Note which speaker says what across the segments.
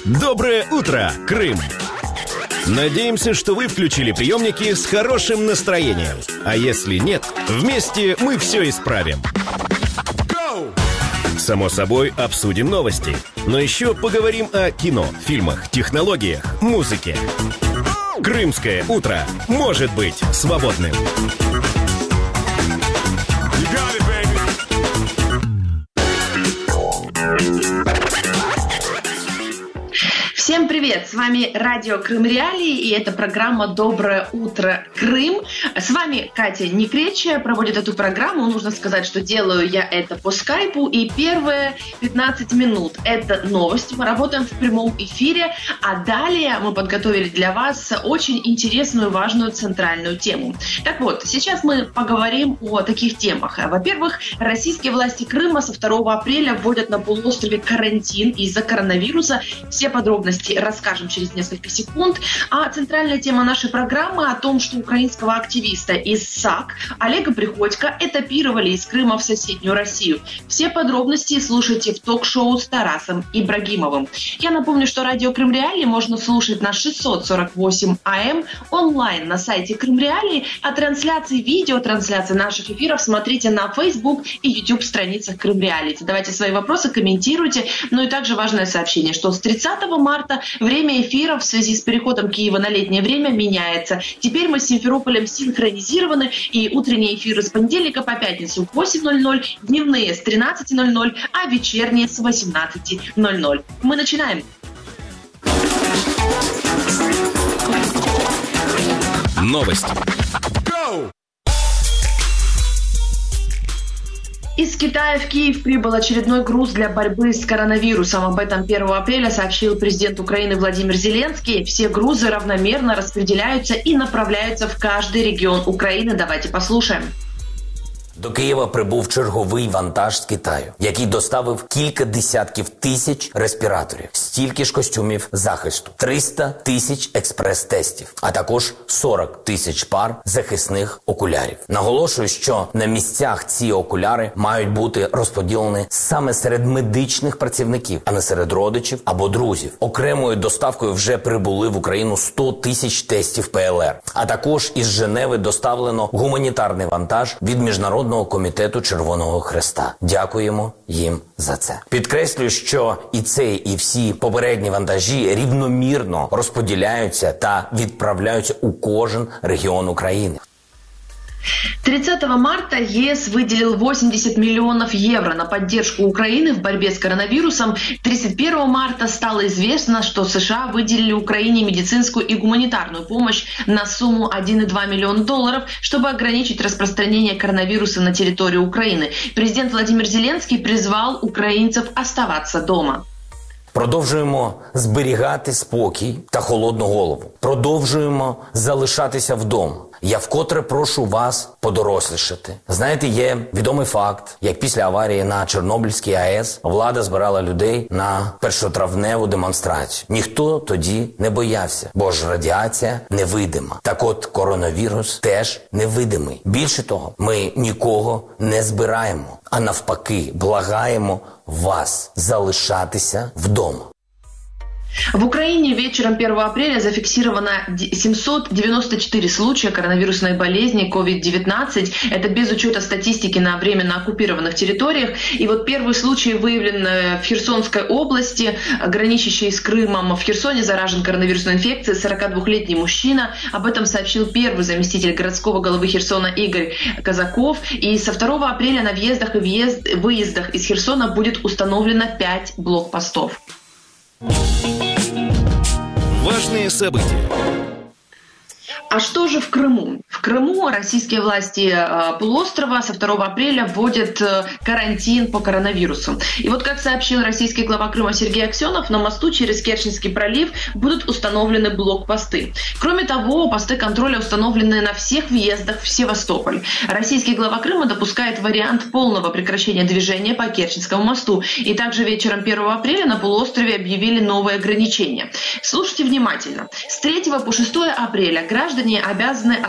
Speaker 1: Доброе утро, Крым! Надеемся, что вы включили приемники с хорошим настроением. А если нет, вместе мы все исправим. Само собой, обсудим новости. Но еще поговорим о кино, фильмах, технологиях, музыке. Крымское утро может быть свободным.
Speaker 2: Всем привет! С вами радио Крым Реалии, и это программа «Доброе утро, Крым». С вами Катя Некречия проводит эту программу. Нужно сказать, что делаю я это по скайпу. И первые 15 минут – это новости. Мы работаем в прямом эфире. А далее мы подготовили для вас очень интересную, важную центральную тему. Так вот, сейчас мы поговорим о таких темах. Во-первых, российские власти Крыма со 2 апреля вводят на полуострове карантин из-за коронавируса. Все подробности расскажем через несколько секунд. А центральная тема нашей программы о том, что украинского активиста из САК Олега Приходько этапировали из Крыма в соседнюю Россию. Все подробности слушайте в ток-шоу с Тарасом Ибрагимовым. Я напомню, что радио Крым Реалии можно слушать на 648 АМ онлайн на сайте Крым Реалии, а видеотрансляции наших эфиров смотрите на Facebook и YouTube страницах Крым Реалии. Задавайте свои вопросы, комментируйте. Ну и также важное сообщение, что с 30 марта время эфира в связи с переходом Киева на летнее время меняется. Теперь мы с Симферополем синхронизированы, и утренние эфиры с понедельника по пятницу в 8:00, дневные с 13:00, а вечерние с 18:00. Мы начинаем.
Speaker 1: Новости.
Speaker 2: Из Китая в Киев прибыл очередной груз для борьбы с коронавирусом. Об этом 1 апреля сообщил президент Украины Владимир Зеленский. Все грузы равномерно распределяются и направляются в каждый регион Украины. Давайте послушаем.
Speaker 3: До Києва прибув черговий вантаж з Китаю, який доставив кілька десятків тисяч респіраторів, стільки ж костюмів захисту, 300 тисяч експрес-тестів, а також 40 тисяч пар захисних окулярів. Наголошую, що на місцях ці окуляри мають бути розподілені саме серед медичних працівників, а не серед родичів або друзів. Окремою доставкою вже прибули в Україну 100 тисяч тестів ПЛР, а також із Женеви доставлено гуманітарний вантаж від Міжнародного комітету Червоного Хреста. Дякуємо їм за це. Підкреслюю, що і цей, і всі попередні вантажі рівномірно розподіляються та відправляються у кожен регіон України.
Speaker 2: 30 марта ЕС выделил 80 миллионов евро на поддержку Украины в борьбе с коронавирусом. 31 марта стало известно, что США выделили Украине медицинскую и гуманитарную помощь на сумму $1,2 миллиона, чтобы ограничить распространение коронавируса на территории Украины. Президент Владимир Зеленский призвал украинцев оставаться дома.
Speaker 3: Продовжуємо зберігати спокій та холодну голову. Продовжуємо залишатися вдома. Я вкотре прошу вас подорослішати. Знаєте, є відомий факт, як після аварії на Чорнобильській АЕС влада збирала людей на першотравневу демонстрацію. Ніхто тоді не боявся, бо ж радіація невидима. Так от коронавірус теж невидимий. Більше того, ми нікого не збираємо, а навпаки благаємо вас залишатися вдома.
Speaker 2: В Украине вечером 1 апреля зафиксировано 794 случая коронавирусной болезни COVID-19. Это без учета статистики на временно оккупированных территориях. И вот первый случай выявлен в Херсонской области, граничащей с Крымом. В Херсоне заражен коронавирусной инфекцией 42-летний мужчина. Об этом сообщил первый заместитель городского головы Херсона Игорь Казаков. И со 2 апреля на въездах и выездах из Херсона будет установлено 5 блокпостов.
Speaker 1: Важные события.
Speaker 2: А что же в Крыму? В Крыму российские власти полуострова со 2 апреля вводят карантин по коронавирусу. И вот как сообщил российский глава Крыма Сергей Аксенов, на мосту через Керченский пролив будут установлены блокпосты. Кроме того, посты контроля установлены на всех въездах в Севастополь. Российский глава Крыма допускает вариант полного прекращения движения по Керченскому мосту. И также вечером 1 апреля на полуострове объявили новые ограничения. Слушайте внимательно. С 3 по 6 апреля граждане обязаны оставаться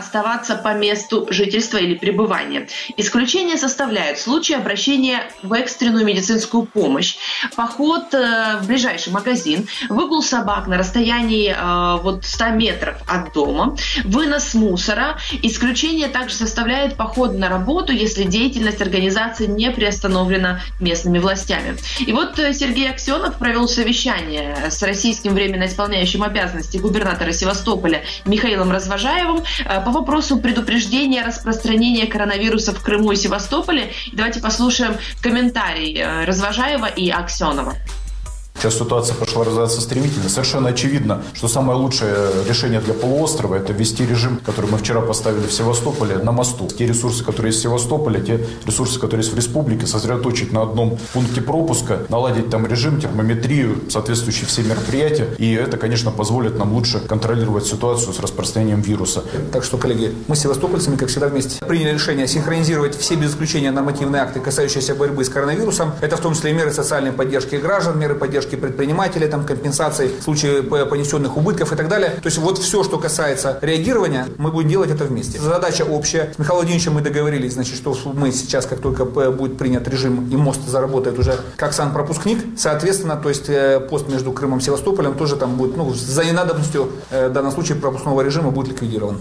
Speaker 2: перемещаться по месту жительства или пребывания. Исключение составляют случаи обращения в экстренную медицинскую помощь, поход в ближайший магазин, выгул собак на расстоянии 100 метров от дома, вынос мусора. Исключение также составляет поход на работу, если деятельность организации не приостановлена местными властями. И вот Сергей Аксенов провел совещание с российским временно исполняющим обязанности губернатора Севастополя Михаилом Развожаевым по вопросу предупреждения распространения коронавируса в Крыму и Севастополе. Давайте послушаем комментарий Развожаева и Аксенова.
Speaker 4: Сейчас ситуация пошла развиваться стремительно. Совершенно очевидно, что самое лучшее решение для полуострова – это ввести режим, который мы вчера поставили в Севастополе, на мосту. Те ресурсы, которые есть в Севастополе, те ресурсы, которые есть в республике, сосредоточить на одном пункте пропуска, наладить там режим, термометрию, соответствующие все мероприятия. И это, конечно, позволит нам лучше контролировать ситуацию с распространением вируса.
Speaker 5: Так что, коллеги, мы с севастопольцами, как всегда, вместе приняли решение синхронизировать все без исключения нормативные акты, касающиеся борьбы с коронавирусом. Это в том числе и меры социальной поддержки граждан, меры поддержки предпринимателей, компенсации в случае понесенных убытков и так далее. То есть вот все, что касается реагирования, мы будем делать это вместе. Задача общая. С Михаилом Владимировичем мы договорились, что мы сейчас, как только будет принят режим и мост заработает уже как санпропускник, соответственно, то есть пост между Крымом и Севастополем тоже там будет, за ненадобностью в данном случае пропускного режима будет ликвидирован.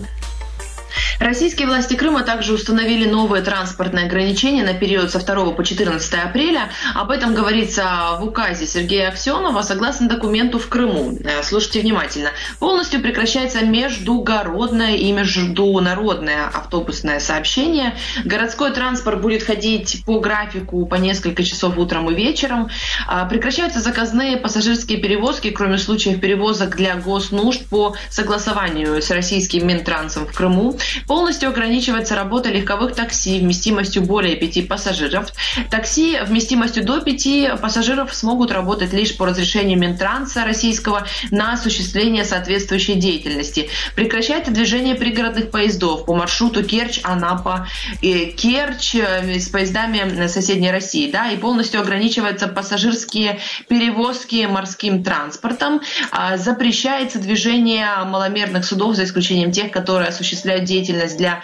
Speaker 2: Российские власти Крыма также установили новые транспортные ограничения на период со 2 по 14 апреля. Об этом говорится в указе Сергея Аксенова. Согласно документу в Крыму, слушайте внимательно, полностью прекращается междугородное и международное автобусное сообщение. Городской транспорт будет ходить по графику по несколько часов утром и вечером. Прекращаются заказные пассажирские перевозки, кроме случаев перевозок для госнужд по согласованию с российским Минтрансом в Крыму. Полностью ограничивается работа легковых такси вместимостью более 5 пассажиров. Такси вместимостью до 5 пассажиров смогут работать лишь по разрешению Минтранса российского на осуществление соответствующей деятельности. Прекращается движение пригородных поездов по маршруту Керчь-Анапа и Керчь с поездами соседней России. И полностью ограничиваются пассажирские перевозки морским транспортом. Запрещается движение маломерных судов, за исключением тех, которые осуществляют деятельность для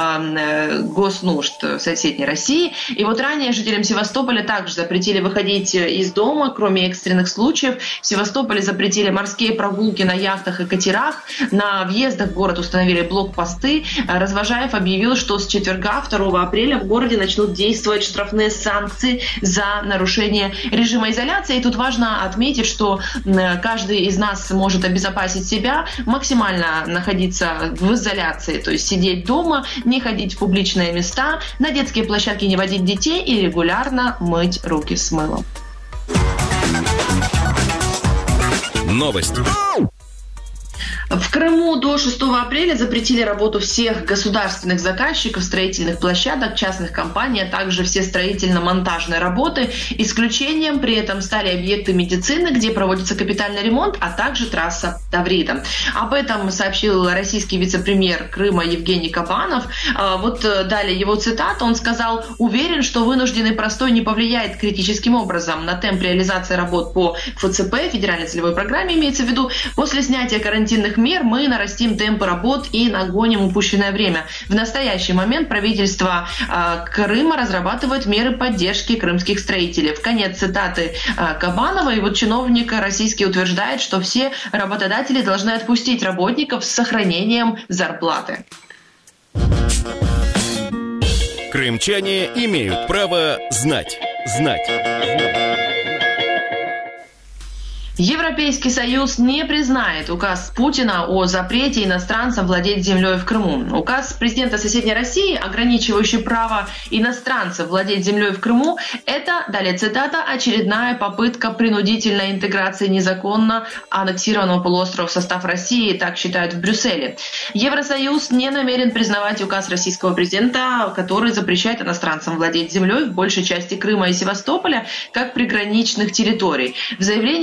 Speaker 2: госнужд соседней России. И вот ранее жителям Севастополя также запретили выходить из дома, кроме экстренных случаев. В Севастополе запретили морские прогулки на яхтах и катерах. На въездах в город установили блокпосты. Развожаев объявил, что с четверга, 2 апреля, в городе начнут действовать штрафные санкции за нарушение режима изоляции. И тут важно отметить, что каждый из нас может обезопасить себя, максимально находиться в изоляции, то есть сидеть дома, не ходить в публичные места, на детские площадки не водить детей и регулярно мыть руки с мылом.
Speaker 1: Новость.
Speaker 2: В Крыму до 6 апреля запретили работу всех государственных заказчиков строительных площадок, частных компаний, а также все строительно-монтажные работы. Исключением при этом стали объекты медицины, где проводится капитальный ремонт, а также трасса Таврида. Об этом сообщил российский вице-премьер Крыма Евгений Кабанов. Вот далее его цитата. Он сказал: «Уверен, что вынужденный простой не повлияет критическим образом на темп реализации работ по ФЦП, федеральной целевой программе имеется в виду. После снятия карантинных мер мы нарастим темпы работ и нагоним упущенное время. В настоящий момент правительство Крыма разрабатывает меры поддержки крымских строителей». Конец цитаты Кабанова. И вот чиновник российский утверждает, что все работодатели должны отпустить работников с сохранением зарплаты.
Speaker 1: Крымчане имеют право знать.
Speaker 2: Европейский Союз не признает указ Путина о запрете иностранцам владеть землей в Крыму. Указ президента соседней России, ограничивающий право иностранцев владеть землей в Крыму, это, далее цитата, очередная попытка принудительной интеграции незаконно аннексированного полуострова в состав России, так считают в Брюсселе. Евросоюз не намерен признавать указ российского президента, который запрещает иностранцам владеть землей в большей части Крыма и Севастополя как приграничных территорий. В заявлении пресс-секретаря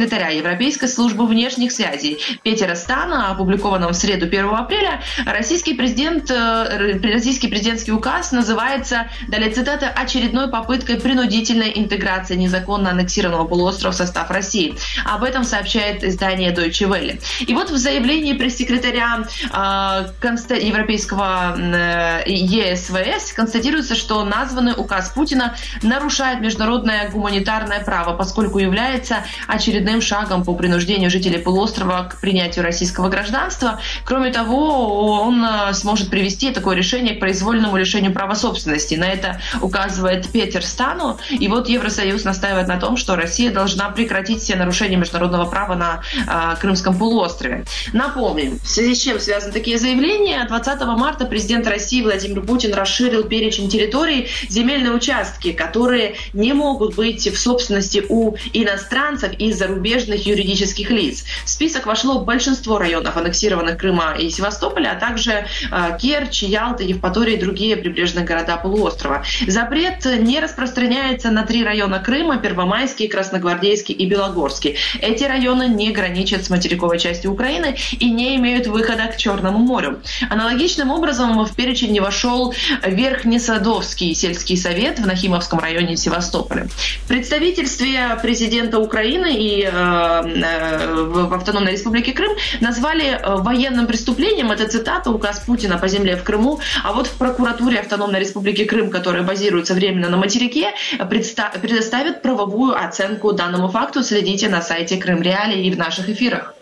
Speaker 2: пресс-секретаря Европейской службы внешних связей Петера Стана, опубликованном в среду 1 апреля, российский президентский указ называется, далее цитата, «очередной попыткой принудительной интеграции незаконно аннексированного полуострова в состав России». Об этом сообщает издание Deutsche Welle. И вот в заявлении пресс-секретаря Европейского ЕСВС констатируется, что названный указ Путина нарушает международное гуманитарное право, поскольку является очередным шагом по принуждению жителей полуострова к принятию российского гражданства. Кроме того, он сможет привести такое решение к произвольному лишению права собственности. На это указывает Петер Стану. И вот Евросоюз настаивает на том, что Россия должна прекратить все нарушения международного права на Крымском полуострове. Напомним, в связи с чем связаны такие заявления. 20 марта президент России Владимир Путин расширил перечень территорий, земельные участки, которые не могут быть в собственности у иностранцев и зарубежных юридических лиц. В список вошло большинство районов, аннексированных Крыма и Севастополя, а также Керчь, Ялта, Евпатория и другие прибрежные города полуострова. Запрет не распространяется на 3 района Крыма: Первомайский, Красногвардейский и Белогорский. Эти районы не граничат с материковой частью Украины и не имеют выхода к Черному морю. Аналогичным образом в перечень не вошел Верхнесадовский сельский совет в Нахимовском районе Севастополя. В представительстве президента Украины и в Автономной Республике Крым назвали военным преступлением, это цитата, указ Путина по земле в Крыму, а вот в прокуратуре Автономной Республики Крым, которая базируется временно на материке, предоставят правовую оценку данному факту. Следите на сайте Крым Реалии и в наших эфирах.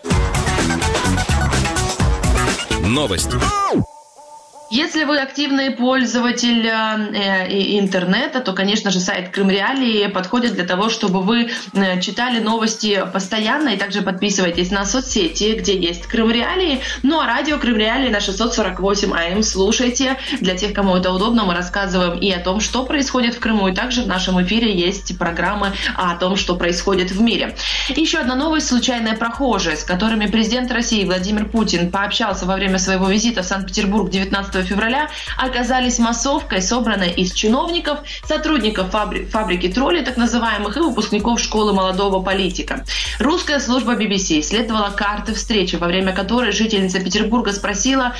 Speaker 1: Новости.
Speaker 2: Если вы активный пользователь интернета, то, конечно же, сайт Крым Реалии подходит для того, чтобы вы читали новости постоянно, и также подписывайтесь на соцсети, где есть Крым Реалии. Ну а радио Крым Реалии на 648 АМ слушайте. Для тех, кому это удобно, мы рассказываем и о том, что происходит в Крыму, и также в нашем эфире есть программы о том, что происходит в мире. Еще одна новость. Случайные прохожие, с которыми президент России Владимир Путин пообщался во время своего визита в Санкт-Петербург 19 февраля, оказались массовкой, собранной из чиновников, сотрудников фабрики троллей, так называемых, и выпускников школы молодого политика. Русская служба BBC исследовала карты встречи, во время которой жительница Петербурга спросила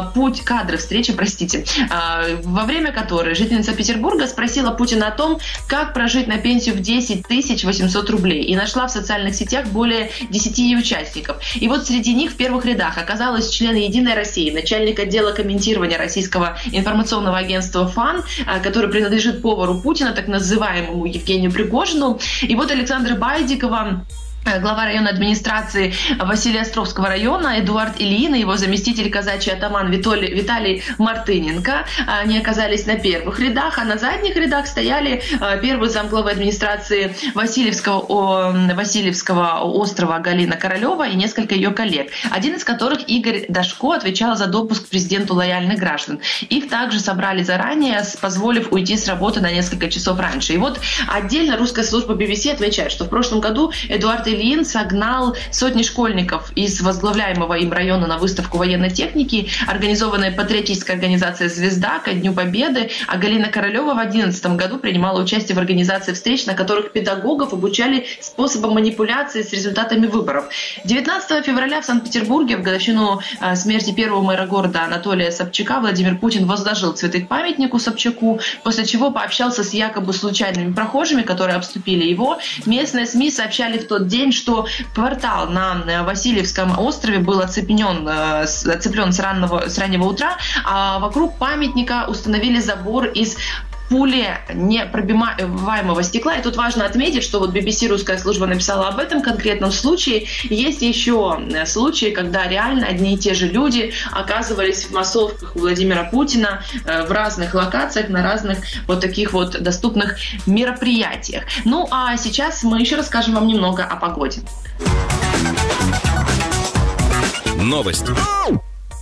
Speaker 2: во время которой жительница Петербурга спросила Путина о том, как прожить на пенсию в 10 800 рублей, и нашла в социальных сетях более 10 участников. И вот среди них в первых рядах оказалась член «Единой России», начальник отдела комментирования российского информационного агентства ФАН, который принадлежит повару Путина, так называемому Евгению Пригожину. И вот Александра Байдикова, глава районной администрации Василеостровского района, Эдуард Ильин и его заместитель казачий атаман Виталий Мартыненко. Они оказались на первых рядах, а на задних рядах стояли первый замглавы администрации Васильевского острова Галина Королева и несколько ее коллег, один из которых, Игорь Дашко, отвечал за допуск к президенту лояльных граждан. Их также собрали заранее, позволив уйти с работы на несколько часов раньше. И вот отдельно русская служба BBC отмечает, что в прошлом году Эдуард Ильин согнал сотни школьников из возглавляемого им района на выставку военной техники, организованной патриотической организацией «Звезда» ко Дню Победы, а Галина Королева в 2011 году принимала участие в организации встреч, на которых педагогов обучали способам манипуляции с результатами выборов. 19 февраля в Санкт-Петербурге в годовщину смерти первого мэра города Анатолия Собчака Владимир Путин возложил цветы к памятнику Собчаку, после чего пообщался с якобы случайными прохожими, которые обступили его. Местные СМИ сообщали в тот день, что квартал на Васильевском острове был оцеплен с раннего утра, а вокруг памятника установили забор из пули непробиваемого стекла. И тут важно отметить, что вот BBC русская служба написала об этом конкретном случае. Есть еще случаи, когда реально одни и те же люди оказывались в массовках у Владимира Путина в разных локациях, на разных вот таких вот доступных мероприятиях. Ну а сейчас мы еще расскажем вам немного о погоде.
Speaker 1: Новости.
Speaker 2: Нужно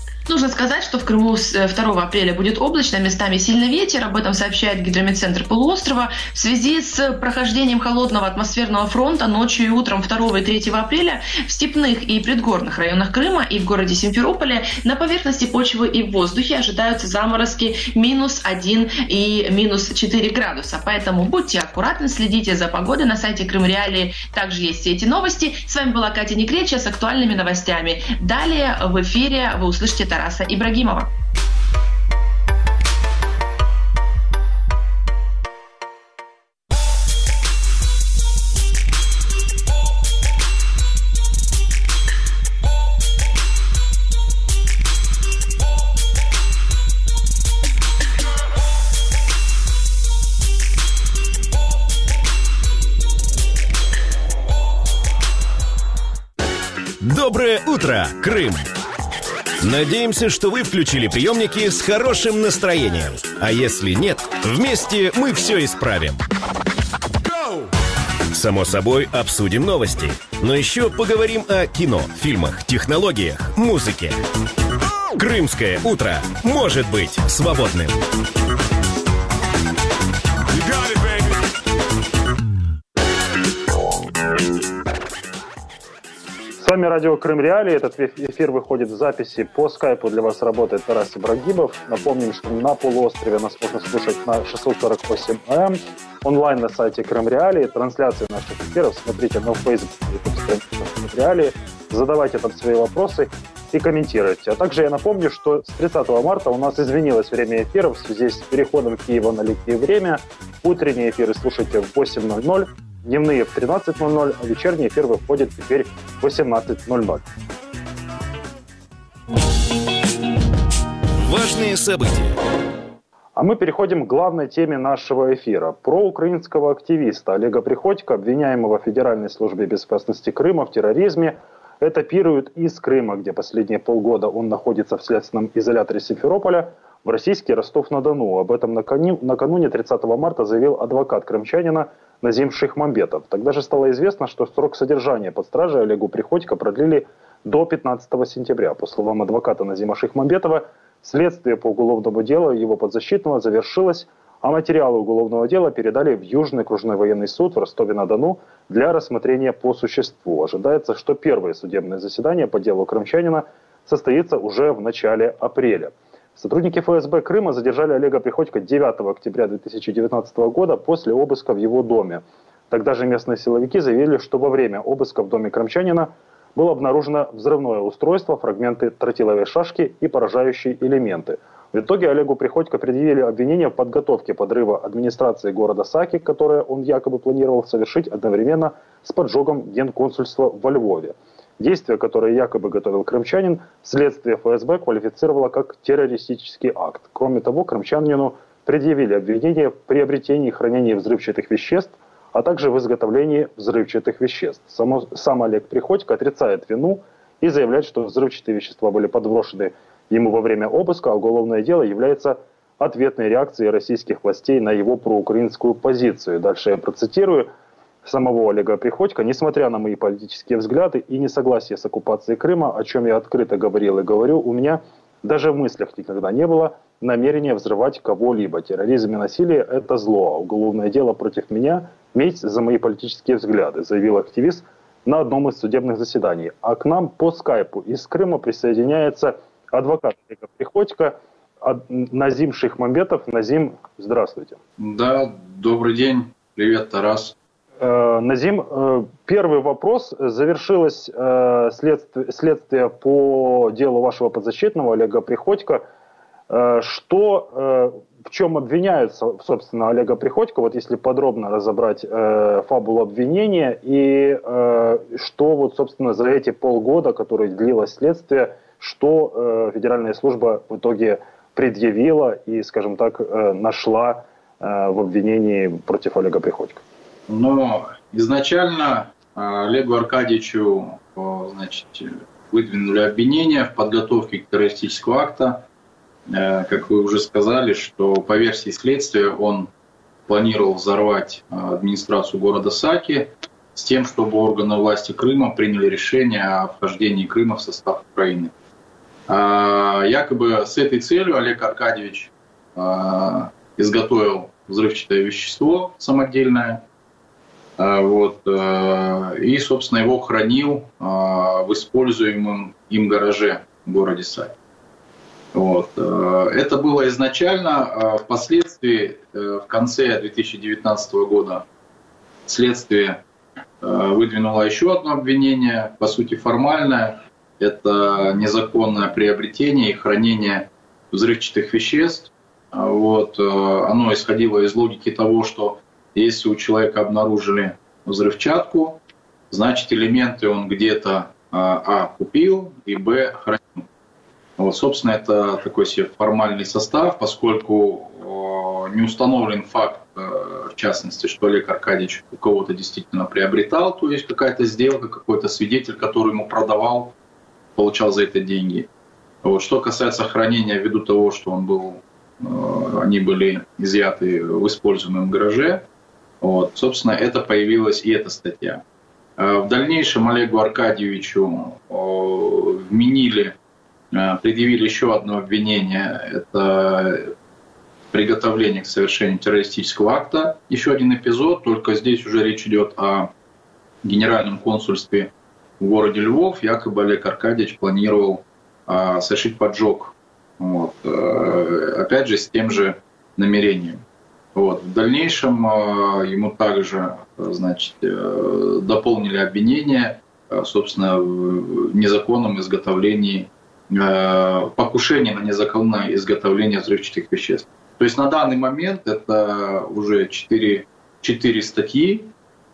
Speaker 2: Нужно сказать, что в Крыму с 2 апреля будет облачно, местами сильный ветер. Об этом сообщает гидрометцентр полуострова. В связи с прохождением холодного атмосферного фронта ночью и утром 2 и 3 апреля в степных и предгорных районах Крыма и в городе Симферополе на поверхности почвы и в воздухе ожидаются заморозки -1 и -4 градуса. Поэтому будьте аккуратны, следите за погодой на сайте Крым Реалии. Также есть все эти новости. С вами была Катя Некречия с актуальными новостями. Далее в эфире вы услышите Тараса Ибрагимова.
Speaker 1: Доброе утро, Крым! Надеемся, что вы включили приемники с хорошим настроением. А если нет, вместе мы все исправим. Само собой, обсудим новости. Но еще поговорим о кино, фильмах, технологиях, музыке. Крымское утро может быть свободным.
Speaker 6: С вами радио Крым Реалии. Этот эфир выходит в записи. По скайпу для вас работает Тарас Ибрагимов. Напомним, что на полуострове нас можно слушать на 648 АМ. Онлайн на сайте Крым Реалии. Трансляции наших эфиров смотрите на Facebook и YouTube странице Крым Реалии. Задавайте там свои вопросы и комментируйте. А также я напомню, что с 30 марта у нас изменилось время эфира в связи с переходом Киева на летнее время. Утренние эфиры слушайте в 8:00. Дневные в 13:00, а вечерний эфир выходит теперь в 18:00.
Speaker 1: Важные события.
Speaker 6: А мы переходим к главной теме нашего эфира. Про украинского активиста Олега Приходько, обвиняемого Федеральной службе безопасности Крыма в терроризме, этапируют из Крыма, где последние полгода он находится в следственном изоляторе Симферополя, в российский Ростов-на-Дону. Об этом накануне 30 марта заявил адвокат крымчанина Назим Шихмамбетов. Тогда же стало известно, что срок содержания под стражей Олегу Приходько продлили до 15 сентября. По словам адвоката Назима Шихмамбетова, следствие по уголовному делу его подзащитного завершилось, а материалы уголовного дела передали в Южный окружной военный суд в Ростове-на-Дону для рассмотрения по существу. Ожидается, что первое судебное заседание по делу крымчанина состоится уже в начале апреля. Сотрудники ФСБ Крыма задержали Олега Приходько 9 октября 2019 года после обыска в его доме. Тогда же местные силовики заявили, что во время обыска в доме крымчанина было обнаружено взрывное устройство, фрагменты тротиловой шашки и поражающие элементы. В итоге Олегу Приходько предъявили обвинение в подготовке подрыва администрации города Саки, которое он якобы планировал совершить одновременно с поджогом генконсульства во Львове. Действие, которое якобы готовил крымчанин, следствие ФСБ квалифицировало как террористический акт. Кроме того, крымчанину предъявили обвинение в приобретении и хранении взрывчатых веществ, а также в изготовлении взрывчатых веществ. Сам Олег Приходько отрицает вину и заявляет, что взрывчатые вещества были подброшены ему во время обыска, а уголовное дело является ответной реакцией российских властей на его проукраинскую позицию. Дальше я процитирую самого Олега Приходько. Несмотря на мои политические взгляды и несогласие с оккупацией Крыма, о чем я открыто говорил и говорю, у меня даже в мыслях никогда не было намерения взрывать кого-либо. Терроризм и насилие – это зло, а уголовное дело против меня – месть за мои политические взгляды, заявил активист на одном из судебных заседаний. А к нам по скайпу из Крыма присоединяется адвокат Олега Приходько Назим Шихмамбетов. Назим, здравствуйте.
Speaker 7: Да, добрый день. Привет, Тарас.
Speaker 6: Назим, первый вопрос. Завершилось следствие по делу вашего подзащитного Олега Приходько. Что, в чем обвиняются, собственно, Олега Приходько, вот если подробно разобрать фабулу обвинения, и что, вот, собственно, за эти полгода, которые длилось следствие, что Федеральная служба в итоге предъявила и, скажем так, нашла в обвинении против Олега Приходько?
Speaker 7: Но изначально Олегу Аркадьевичу, значит, выдвинули обвинения в подготовке к террористического акта. Как вы уже сказали, что по версии следствия он планировал взорвать администрацию города Саки с тем, чтобы органы власти Крыма приняли решение о вхождении Крыма в состав Украины. Якобы с этой целью Олег Аркадьевич изготовил взрывчатое вещество самодельное, и, собственно, его хранил в используемом им гараже в городе Саки. Это было изначально. Впоследствии, в конце 2019 года, следствие выдвинуло еще одно обвинение, по сути формальное. Это незаконное приобретение и хранение взрывчатых веществ. Оно исходило из логики того, что если у человека обнаружили взрывчатку, значит, элементы он где-то купил и хранил. Собственно, это такой себе формальный состав, поскольку не установлен факт, в частности, что Олег Аркадьевич у кого-то действительно приобретал, то есть какая-то сделка, какой-то свидетель, который ему продавал, получал за это деньги. Что касается хранения, ввиду того, что они были изъяты в используемом гараже, собственно, это появилась и эта статья. В дальнейшем Олегу Аркадьевичу предъявили еще одно обвинение. Это приготовление к совершению террористического акта. Еще один эпизод, только здесь уже речь идет о генеральном консульстве в городе Львов. Якобы Олег Аркадьевич планировал совершить поджог. Опять же, с тем же намерением. В дальнейшем ему также, дополнили обвинение, собственно, в незаконном изготовлении, покушении на незаконное изготовление взрывчатых веществ. То есть на данный момент это уже 4 статьи,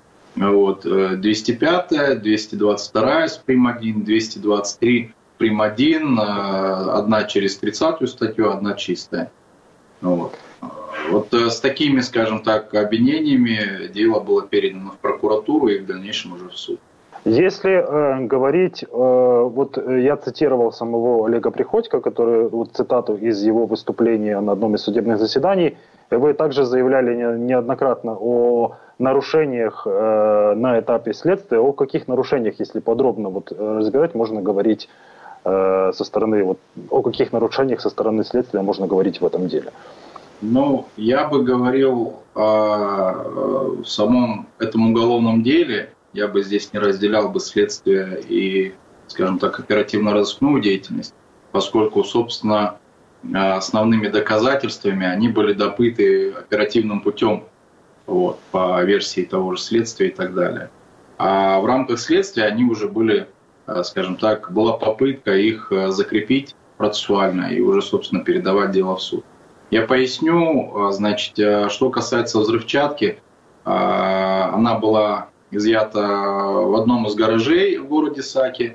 Speaker 7: 205, 222 с прим.1, 223 прим.1, одна через 30-ю статью, одна чистая. С такими, скажем так, обвинениями дело было передано в прокуратуру и в дальнейшем уже в суд.
Speaker 6: Если говорить, я цитировал самого Олега Приходько, цитату из его выступления на одном из судебных заседаний, вы также заявляли неоднократно о нарушениях на этапе следствия. О каких нарушениях, если подробно разбирать, можно говорить о каких нарушениях со стороны следствия можно говорить в этом деле?
Speaker 7: Я бы говорил о самом этом уголовном деле. Я бы здесь не разделял бы следствие и, скажем так, оперативно-розыскную деятельность, поскольку, собственно, основными доказательствами они были добыты оперативным путем, по версии того же следствия и так далее. А в рамках следствия они уже были, скажем так, была попытка их закрепить процессуально и уже, собственно, передавать дело в суд. Я поясню, что касается взрывчатки, она была изъята в одном из гаражей в городе Саки,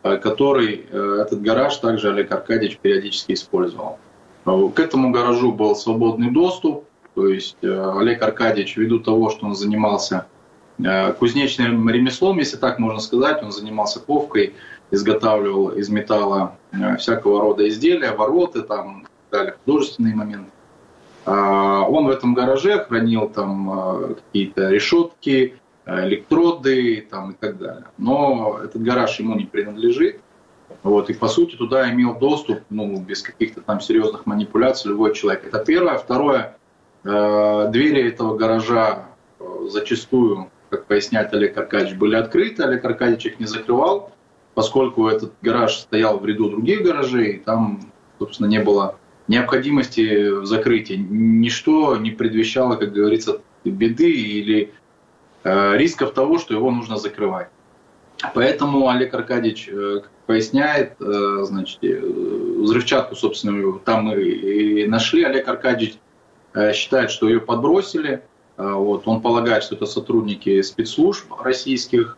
Speaker 7: этот гараж также Олег Аркадьевич периодически использовал. К этому гаражу был свободный доступ, то есть Олег Аркадьевич, ввиду того, что он занимался кузнечным ремеслом, если так можно сказать, он занимался ковкой, изготавливал из металла всякого рода изделия, вороты, далее, художественные моменты. Он в этом гараже хранил какие-то решетки, электроды и так далее. Но этот гараж ему не принадлежит. И по сути туда имел доступ, без каких-то серьезных манипуляций, любой человек. Это первое. Второе, двери этого гаража зачастую, как поясняет Олег Аркадьевич, были открыты. Олег Аркадьевич их не закрывал, поскольку этот гараж стоял в ряду других гаражей, и там, собственно, не было необходимости в закрытии. Ничто не предвещало, как говорится, беды или рисков того, что его нужно закрывать. Поэтому Олег Аркадьевич поясняет, взрывчатку, собственно, там мы и нашли. Олег Аркадьевич считает, что ее подбросили. Он полагает, что это сотрудники спецслужб российских.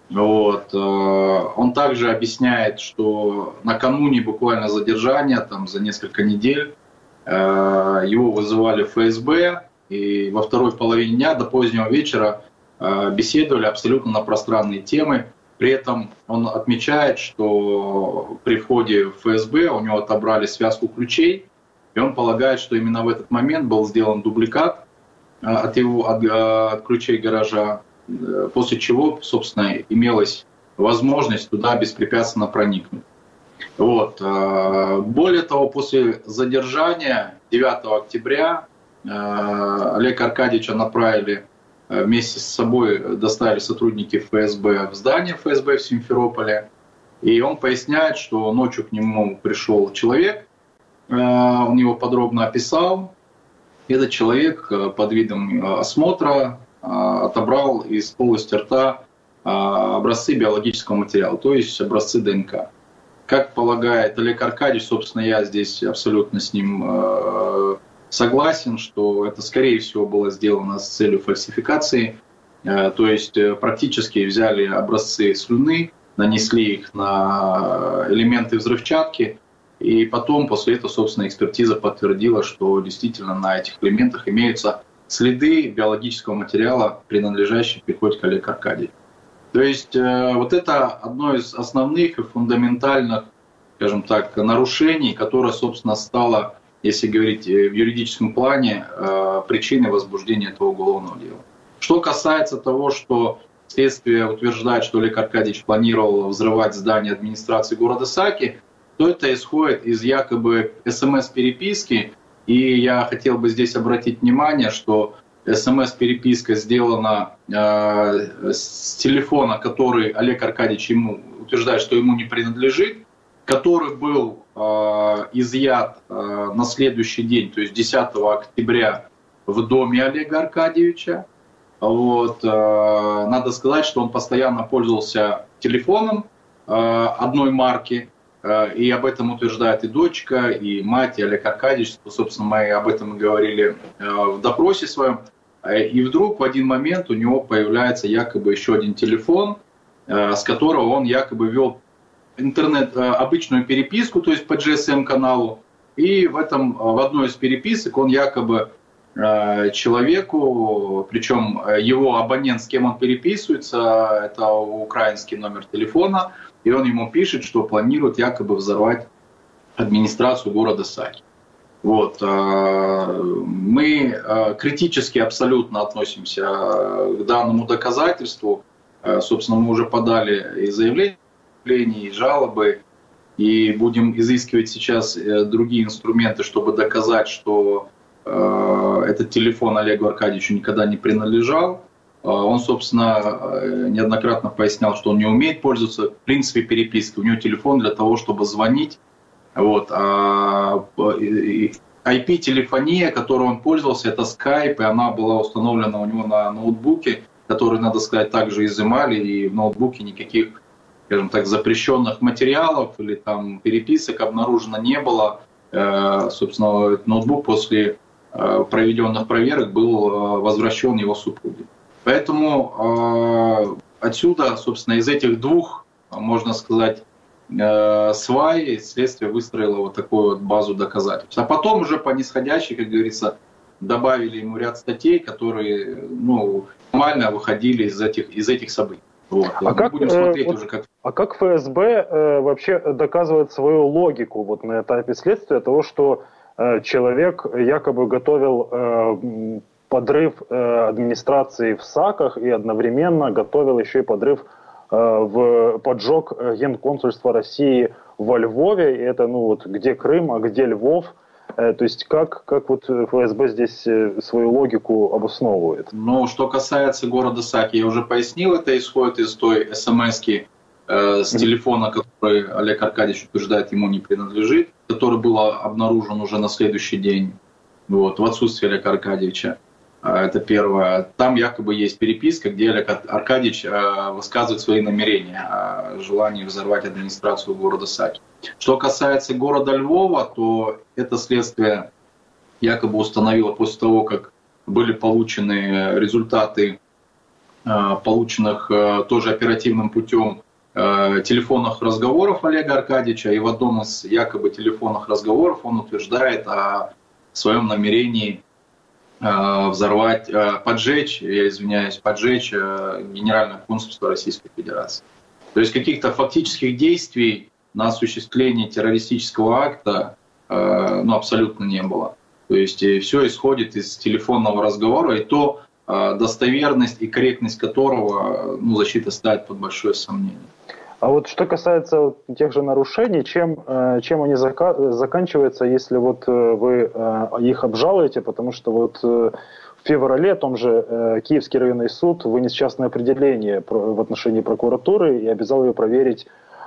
Speaker 7: Он также объясняет, что накануне буквально задержания, за несколько недель, его вызывали в ФСБ, и во второй половине дня до позднего вечера беседовали абсолютно на пространные темы. При этом он отмечает, что при входе в ФСБ у него отобрали связку ключей, и он полагает, что именно в этот момент был сделан дубликат от ключей гаража, после чего, собственно, имелась возможность туда беспрепятственно проникнуть. Вот. Более того, после задержания 9 октября Олега Аркадьевича направили вместе с собой, доставили сотрудники ФСБ в здание ФСБ в Симферополе. И он поясняет, что ночью к нему пришел человек, он его подробно описал. Этот человек под видом осмотра отобрал из полости рта образцы биологического материала, то есть образцы ДНК. Как полагает Олег Аркадьевич, собственно, я здесь абсолютно с ним согласен, что это, скорее всего, было сделано с целью фальсификации. То есть практически взяли образцы слюны, нанесли их на элементы взрывчатки, и потом после этого, собственно, экспертиза подтвердила, что действительно на этих элементах имеются следы биологического материала, принадлежащего Приходько Олегу Аркадьевичу. То есть вот это одно из основных и фундаментальных, скажем так, нарушений, которое, собственно, стало, если говорить в юридическом плане, причиной возбуждения этого уголовного дела. Что касается того, что следствие утверждает, что Олег Аркадьевич планировал взрывать здание администрации города Саки, то это исходит из якобы СМС-переписки. И я хотел бы здесь обратить внимание, что СМС-переписка сделана с телефона, который Олег Аркадьевич ему утверждает, что ему не принадлежит, который был изъят на следующий день, то есть 10 октября в доме Олега Аркадьевича. Вот. Надо сказать, что он постоянно пользовался телефоном одной марки, и об этом утверждает и дочка, и мать, и Олег Аркадьевич. Собственно, мы об этом и говорили в допросе своем. И вдруг в один момент у него появляется якобы еще один телефон, с которого он якобы вел интернет, обычную переписку, то есть по GSM-каналу. И в одной из переписок он якобы человеку, причем его абонент, с кем он переписывается, это украинский номер телефона, и он ему пишет, что планирует якобы взорвать администрацию города Саки. Вот. Мы критически абсолютно относимся к данному доказательству. Собственно, мы уже подали и заявления, и жалобы, и будем изыскивать сейчас другие инструменты, чтобы доказать, что этот телефон Олегу Аркадьевичу никогда не принадлежал. Он, собственно, неоднократно пояснял, что он не умеет пользоваться, в принципе, перепиской. У него телефон для того, чтобы звонить. Вот. IP-телефония, которой он пользовался, это Skype, и она была установлена у него на ноутбуке, который, надо сказать, также изымали, и в ноутбуке никаких, скажем так, запрещенных материалов или там переписок обнаружено не было. Собственно, этот ноутбук после проведенных проверок был возвращен его супруге. Поэтому отсюда, собственно, из этих двух, можно сказать, свай следствие выстроило вот такую вот базу доказательств. А потом уже по нисходящей, как говорится, добавили ему ряд статей, которые нормально выходили из этих событий. Вот.
Speaker 6: Как ФСБ вообще доказывает свою логику вот на этапе следствия того, что человек якобы готовил подрыв администрации в Саках и одновременно готовил еще и подрыв поджог генконсульства России во Львове, и это где Крым, а где Львов, то есть как вот ФСБ здесь свою логику обосновывает?
Speaker 7: Что касается города Саки, я уже пояснил, это исходит из той СМС-ки с телефона, который Олег Аркадьевич утверждает, ему не принадлежит, который был обнаружен уже на следующий день, в отсутствие Олега Аркадьевича. Это первое. Там якобы есть переписка, где Олег Аркадьевич высказывает свои намерения о желании взорвать администрацию города Саки. Что касается города Львова, то это следствие якобы установило после того, как были получены результаты полученных тоже оперативным путем телефонных разговоров Олега Аркадьевича. И в одном из якобы телефонных разговоров он утверждает о своем намерении поджечь Генеральное консульство Российской Федерации. То есть каких-то фактических действий на осуществление террористического акта абсолютно не было. То есть все исходит из телефонного разговора, и то достоверность и корректность которого защита ставит под большое сомнение.
Speaker 6: А вот что касается тех же нарушений, чем они заканчиваются, если вот вы их обжалуете, потому что вот в феврале том же Киевский районный суд вынес частное определение в отношении прокуратуры и обязал ее проверить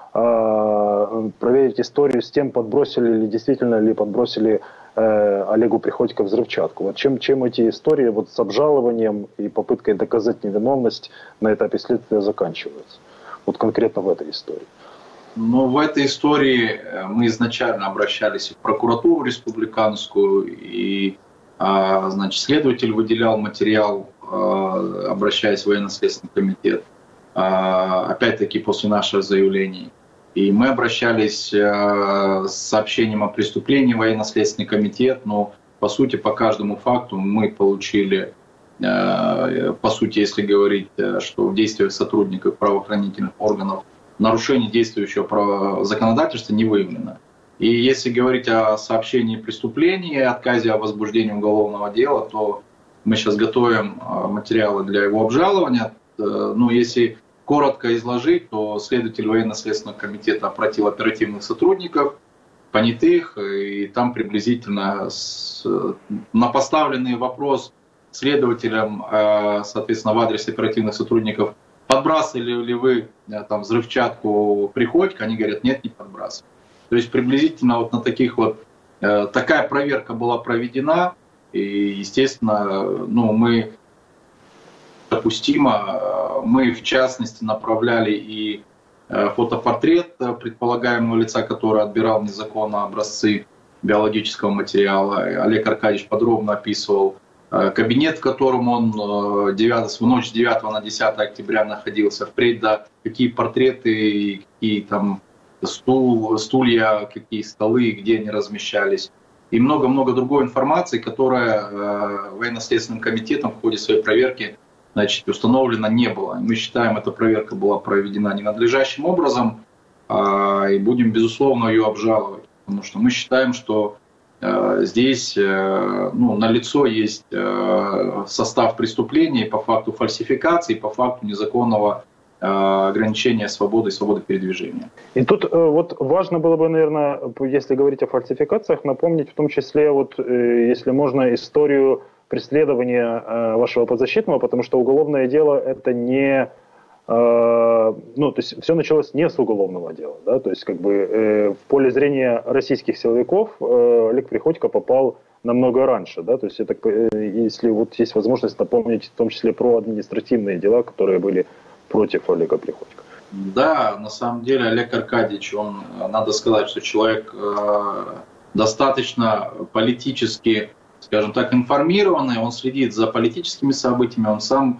Speaker 6: историю с тем, подбросили ли действительно ли подбросили Олегу Приходько взрывчатку. Вот чем эти истории вот с обжалованием и попыткой доказать невиновность на этапе следствия заканчиваются? Вот конкретно в этой истории.
Speaker 7: Ну, в этой истории мы изначально обращались в прокуратуру республиканскую, и значит, следователь выделял материал, обращаясь в военно-следственный комитет, опять-таки после наших заявлений. И мы обращались с сообщением о преступлении в военно-следственный комитет, но по сути по каждому факту мы получили, по сути, если говорить, что в действиях сотрудников правоохранительных органов нарушение действующего законодательства не выявлено. И если говорить о сообщении преступлений и отказе о возбуждении уголовного дела, то мы сейчас готовим материалы для его обжалования. Ну, если коротко изложить, то следователь военно-следственного комитета опросил оперативных сотрудников, понятых, и там приблизительно на поставленный вопрос следователям, соответственно, в адрес оперативных сотрудников, подбрасывали ли вы там взрывчатку Приходько, они говорят, нет, не подбрасывали. То есть приблизительно вот на таких вот, такая проверка была проведена, и, естественно, ну, мы допустимо, мы в частности направляли и фотопортрет предполагаемого лица, который отбирал незаконно образцы биологического материала. Олег Аркадьевич подробно описывал кабинет, в котором он в ночь с 9 на 10 октября находился, впредь до какие портреты, какие там стулья, какие столы, где они размещались. И много-много другой информации, которая военно-следственным комитетом в ходе своей проверки, значит, установлено не было. Мы считаем, эта проверка была проведена ненадлежащим образом, и будем, безусловно, ее обжаловать. Потому что мы считаем, что здесь налицо есть состав преступления по факту фальсификации, по факту незаконного ограничения свободы и свободы передвижения.
Speaker 6: И тут вот важно было бы, наверное, если говорить о фальсификациях, напомнить в том числе, вот, если можно, историю преследования вашего подзащитного, потому что уголовное дело это не... то есть все началось не с уголовного дела, да, то есть как бы в поле зрения российских силовиков Олег Приходько попал намного раньше, да, то есть это, если вот есть возможность напомнить в том числе про административные дела, которые были против Олега Приходько.
Speaker 7: Да, на самом деле Олег Аркадьевич, надо сказать, что человек достаточно политически, скажем так, информированный, он следит за политическими событиями, он сам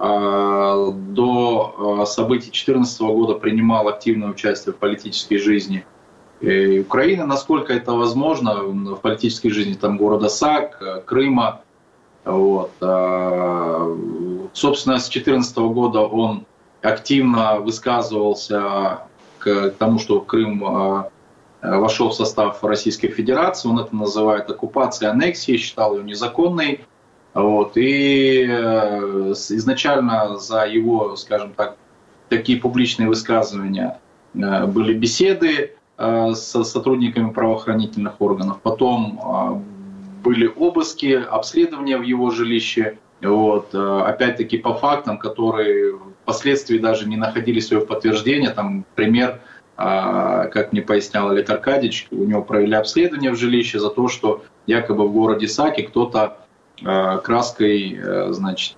Speaker 7: до событий 2014 года принимал активное участие в политической жизни Украины, насколько это возможно, в политической жизни там, города САК, Крыма. Вот. Собственно, с 2014 года он активно высказывался к тому, что Крым вошел в состав Российской Федерации, он это называет оккупацией, аннексией, считал ее незаконной. Вот. И изначально за его, скажем так, такие публичные высказывания были беседы с сотрудниками правоохранительных органов, потом были обыски, обследования в его жилище, вот. Опять-таки по фактам, которые впоследствии даже не находили своего подтверждения. Там пример, как мне пояснял Олег Аркадьевич, у него провели обследование в жилище за то, что якобы в городе Саки кто-то краской, значит,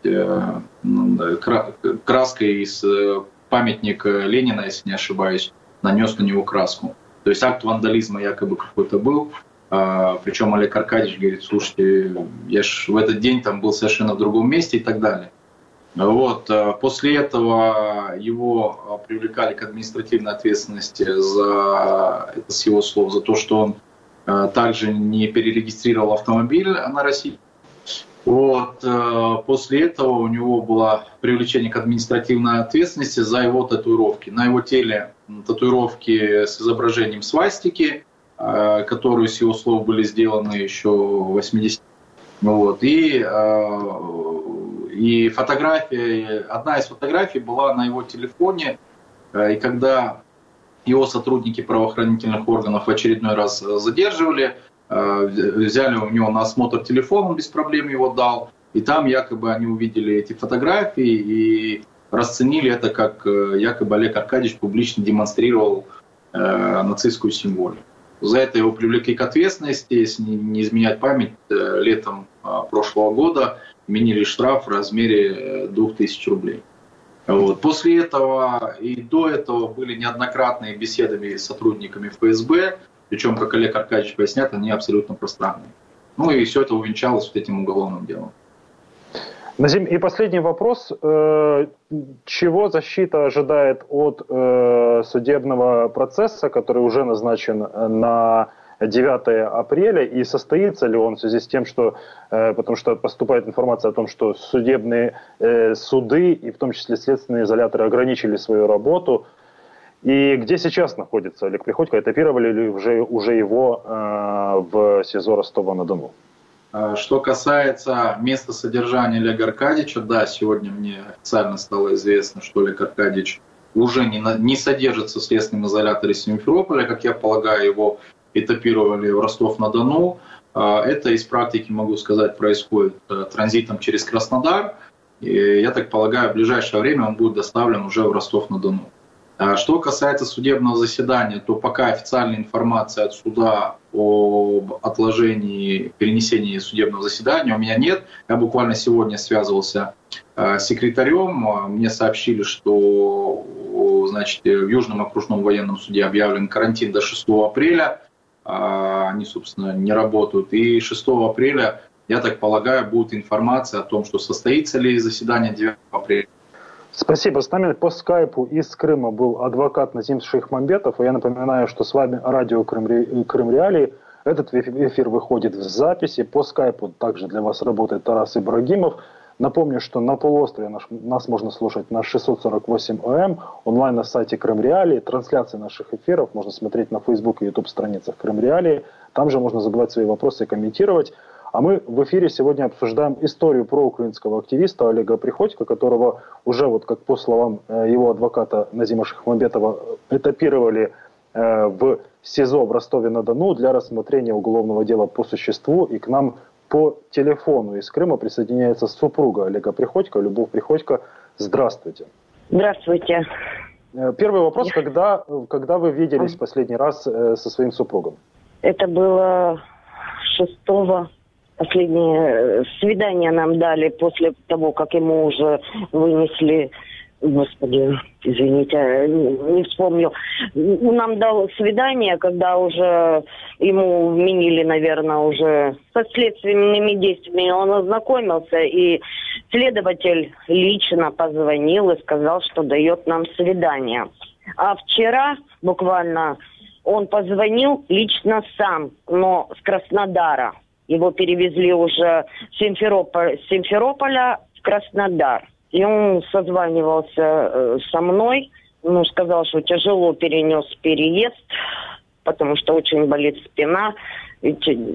Speaker 7: краской из памятника Ленина, если не ошибаюсь, нанес на него краску. То есть акт вандализма якобы какой-то был. Причем Олег Аркадьевич говорит, слушайте, я ж в этот день там был совершенно в другом месте и так далее. Вот. После этого его привлекали к административной ответственности за, это с его слов, за то, что он также не перерегистрировал автомобиль на Россию. Вот. После этого у него было привлечение к административной ответственности за его татуировки. На его теле татуировки с изображением свастики, которые, с его слов, были сделаны еще в 80-х. Вот. И фотография, одна из фотографий была на его телефоне. И когда его сотрудники правоохранительных органов в очередной раз задерживали, взяли у него на осмотр телефон, он без проблем его дал, и там якобы они увидели эти фотографии и расценили это как якобы Олег Аркадьевич публично демонстрировал нацистскую символику. За это его привлекли к ответственности, если не изменять память, летом прошлого года вменили штраф в размере 2000 рублей. Вот. После этого и до этого были неоднократные беседы с сотрудниками ФСБ, причем, как Олег Аркадьевич поясняет, они абсолютно пространные. Ну и все это увенчалось вот этим уголовным делом.
Speaker 6: Назим, и последний вопрос. Чего защита ожидает от судебного процесса, который уже назначен на 9 апреля, и состоится ли он в связи с тем, что, потому что поступает информация о том, что судебные суды, и в том числе следственные изоляторы, ограничили свою работу. И где сейчас находится Олег Приходько? Этапировали ли уже его в СИЗО Ростова-на-Дону?
Speaker 7: Что касается места содержания Олега Аркадьевича, да, сегодня мне официально стало известно, что Олег Аркадьевич уже не содержится в следственном изоляторе Симферополя. Как я полагаю, его этапировали в Ростов-на-Дону. Это из практики, могу сказать, происходит транзитом через Краснодар. И, я так полагаю, в ближайшее время он будет доставлен уже в Ростов-на-Дону. Что касается судебного заседания, то пока официальной информации от суда об отложении, перенесении судебного заседания у меня нет. Я буквально сегодня связывался с секретарем. Мне сообщили, что, значит, в Южном окружном военном суде объявлен карантин до 6 апреля. Они, собственно, не работают. И 6 апреля, я так полагаю, будет информация о том, что состоится ли заседание 9 апреля.
Speaker 6: Спасибо. С нами по скайпу из Крыма был адвокат Назим Шейхмамбетов. И я напоминаю, что с вами радио Крым Реалии. Этот эфир выходит в записи. По скайпу также для вас работает Тарас Ибрагимов. Напомню, что на полуострове нас можно слушать на 648 АМ, онлайн на сайте Крым Реалии. Трансляции наших эфиров можно смотреть на Facebook и YouTube страницах Крым Реалии. Там же можно задавать свои вопросы и комментировать. А мы в эфире сегодня обсуждаем историю проукраинского активиста Олега Приходько, которого уже, вот как по словам его адвоката Назима Шейхмамбетова, этапировали в СИЗО в Ростове-на-Дону для рассмотрения уголовного дела по существу. И к нам по телефону из Крыма присоединяется супруга Олега Приходько, Любовь Приходько. Здравствуйте.
Speaker 8: Здравствуйте.
Speaker 6: Первый вопрос. Когда вы виделись в последний раз со своим супругом?
Speaker 8: Это было 6-го. Последнее свидание нам дали после того, как ему уже вынесли, господи, извините, не вспомню. Нам дал свидание, когда уже ему вменили, наверное, уже со следственными действиями он ознакомился, и следователь лично позвонил и сказал, что дает нам свидание. А вчера буквально он позвонил лично сам, но с Краснодара. Его перевезли уже с Симферополя в Краснодар. И он созванивался со мной. Ну, сказал, что тяжело перенес переезд, потому что очень болит спина. И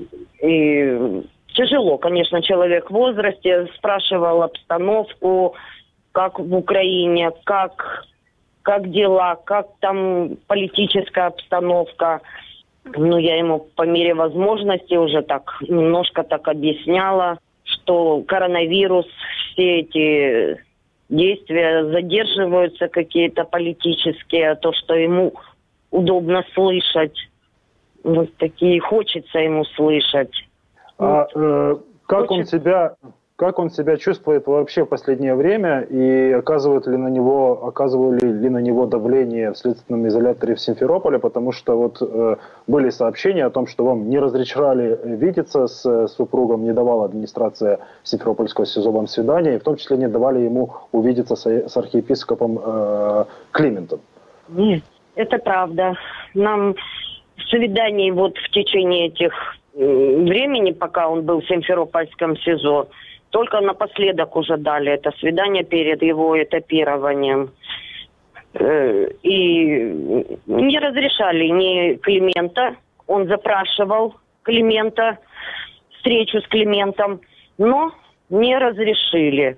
Speaker 8: тяжело, конечно, человек в возрасте. Спрашивал обстановку, как в Украине, как дела, как там политическая обстановка. Ну, я ему по мере возможности уже так немножко так объясняла, что коронавирус, все эти действия задерживаются какие-то политические, то, что ему удобно слышать. Вот такие хочется ему слышать.
Speaker 6: Как он себя чувствует вообще в последнее время, и оказывали ли на него давление в следственном изоляторе в Симферополе, потому что вот были сообщения о том, что вам не разрешали видеться с супругом, не давала администрация Симферопольского СИЗО вам свидания, и в том числе не давали ему увидеться с архиепископом Климентом.
Speaker 8: Нет, это правда. Нам свиданий вот в течение этих времени, пока он был в Симферопольском СИЗО, только напоследок уже дали это свидание перед его этапированием. И не разрешали ни Климента. Он запрашивал Климента, встречу с Климентом, но не разрешили.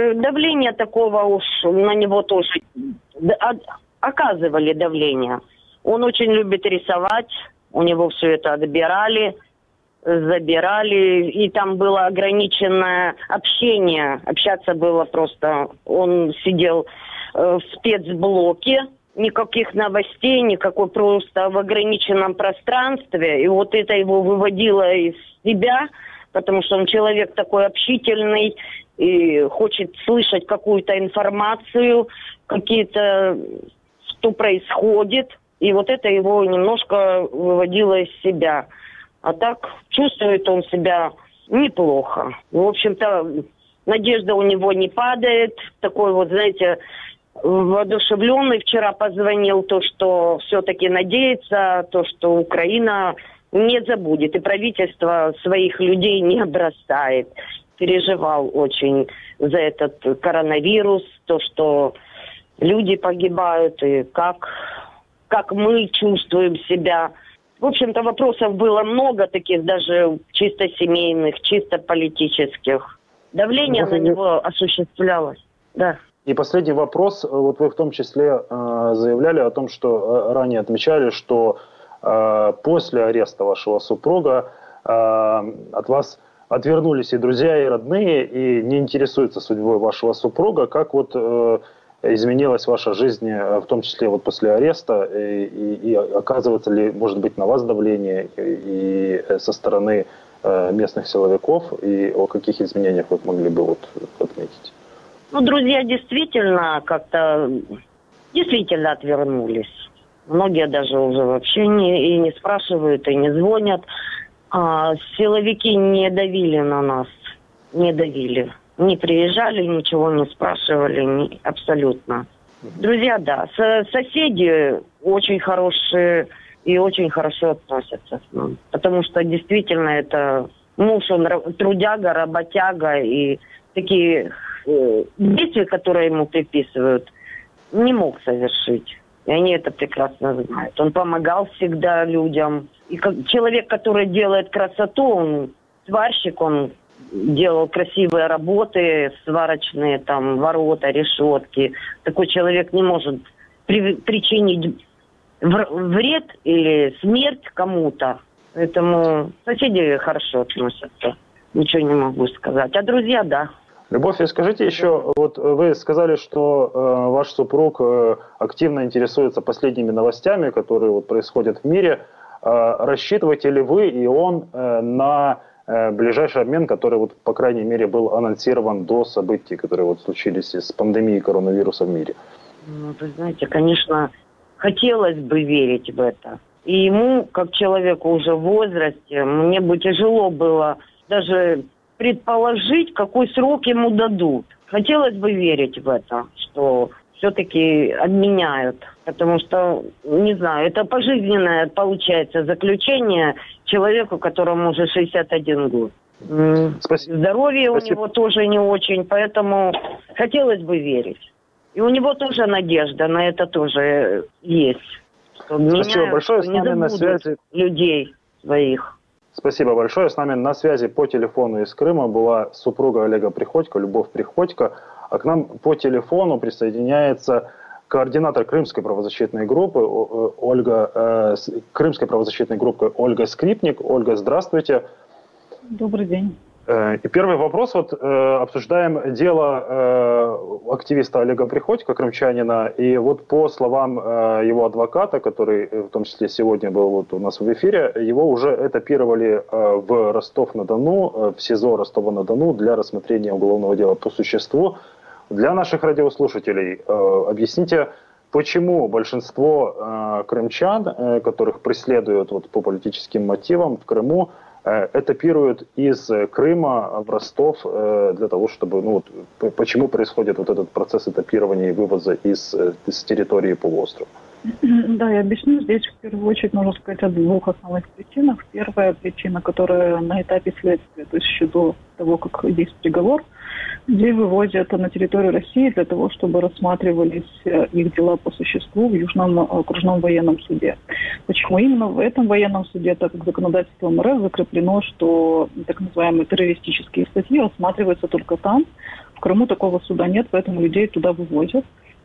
Speaker 8: Давление такого уж на него тоже оказывали давление. Он очень любит рисовать, у него все это отбирали, забирали, и там было ограниченное общение. Общаться было просто... Он сидел в спецблоке, никаких новостей, никакой, просто в ограниченном пространстве. И вот это его выводило из себя, потому что он человек такой общительный и хочет слышать какую-то информацию, какие-то, что происходит. И вот это его немножко выводило из себя. А так чувствует он себя неплохо. В общем-то, надежда у него не падает. Такой вот, знаете, воодушевленный. Вчера позвонил, то, что все-таки надеется, то, что Украина не забудет. И правительство своих людей не бросает. Переживал очень за этот коронавирус, то, что люди погибают, и как мы чувствуем себя. В общем-то, вопросов было много таких, даже чисто семейных, чисто политических. Давление на него осуществлялось, да.
Speaker 6: И последний вопрос. Вот вы в том числе заявляли о том, что ранее отмечали, что после ареста вашего супруга от вас отвернулись и друзья, и родные, и не интересуются судьбой вашего супруга. Как вот изменилась ваша жизнь, в том числе вот после ареста, и оказывается ли, может быть, на вас давление и со стороны местных силовиков, и о каких изменениях вы могли бы вот отметить?
Speaker 8: Ну, друзья действительно как-то отвернулись. Многие даже уже вообще не спрашивают, и не звонят. А силовики не давили на нас, не давили. Не приезжали, ничего не спрашивали, абсолютно. Друзья, да. Соседи очень хорошие и очень хорошо относятся к нам. Потому что действительно это муж, он трудяга, работяга, и такие действия, которые ему приписывают, не мог совершить. И они это прекрасно знают. Он помогал всегда людям. И как человек, который делает красоту, он сварщик, он делал красивые работы, сварочные, там, ворота, решетки. Такой человек не может причинить вред или смерть кому-то. Поэтому соседи хорошо относятся. Ничего не могу сказать. А друзья, да.
Speaker 6: Любовь, и скажите еще, вот вы сказали, что ваш супруг активно интересуется последними новостями, которые вот происходят в мире. Рассчитываете ли вы и он на ближайший обмен, который, вот, по крайней мере, был анонсирован до событий, которые вот случились с пандемией коронавируса в мире?
Speaker 8: Ну, вы знаете, конечно, хотелось бы верить в это. И ему, как человеку уже в возрасте, мне бы тяжело было даже предположить, какой срок ему дадут. Хотелось бы верить в это, что все-таки обменяют. Потому что, не знаю, это пожизненное, получается, заключение человеку, которому уже 61 год.
Speaker 6: Спасибо.
Speaker 8: Здоровье у него тоже не очень, поэтому хотелось бы верить. И у него тоже надежда на это тоже есть. Что
Speaker 6: Спасибо большое. С нами на связи
Speaker 8: людей своих.
Speaker 6: Спасибо большое. С нами на связи по телефону из Крыма была супруга Олега Приходько, Любовь Приходько. А к нам по телефону присоединяется координатор Крымской правозащитной группы Крымской правозащитной группы Ольга Скрипник. Ольга, здравствуйте.
Speaker 9: Добрый день.
Speaker 6: И первый вопрос. Вот обсуждаем дело активиста Олега Приходько, крымчанина. И вот по словам его адвоката, который в том числе сегодня был вот у нас в эфире, его уже этапировали в Ростов-на-Дону, в СИЗО Ростова-на-Дону для рассмотрения уголовного дела по существу. Для наших радиослушателей объясните, почему большинство крымчан, которых преследуют вот по политическим мотивам в Крыму, этапируют из Крыма в Ростов для того, чтобы, ну вот, почему происходит вот этот процесс этапирования и вывоза из территории полуострова?
Speaker 9: Да, я объясню. Здесь в первую очередь нужно сказать о двух основных причинах. Первая причина, которая на этапе следствия, то есть еще до того, как есть приговор, людей вывозят на территорию России для того, чтобы рассматривались их дела по существу в Южном окружном военном суде. Почему именно в этом военном суде, так как законодательством РФ закреплено, что так называемые террористические статьи рассматриваются только там. В Крыму такого суда нет, поэтому людей туда вывозят.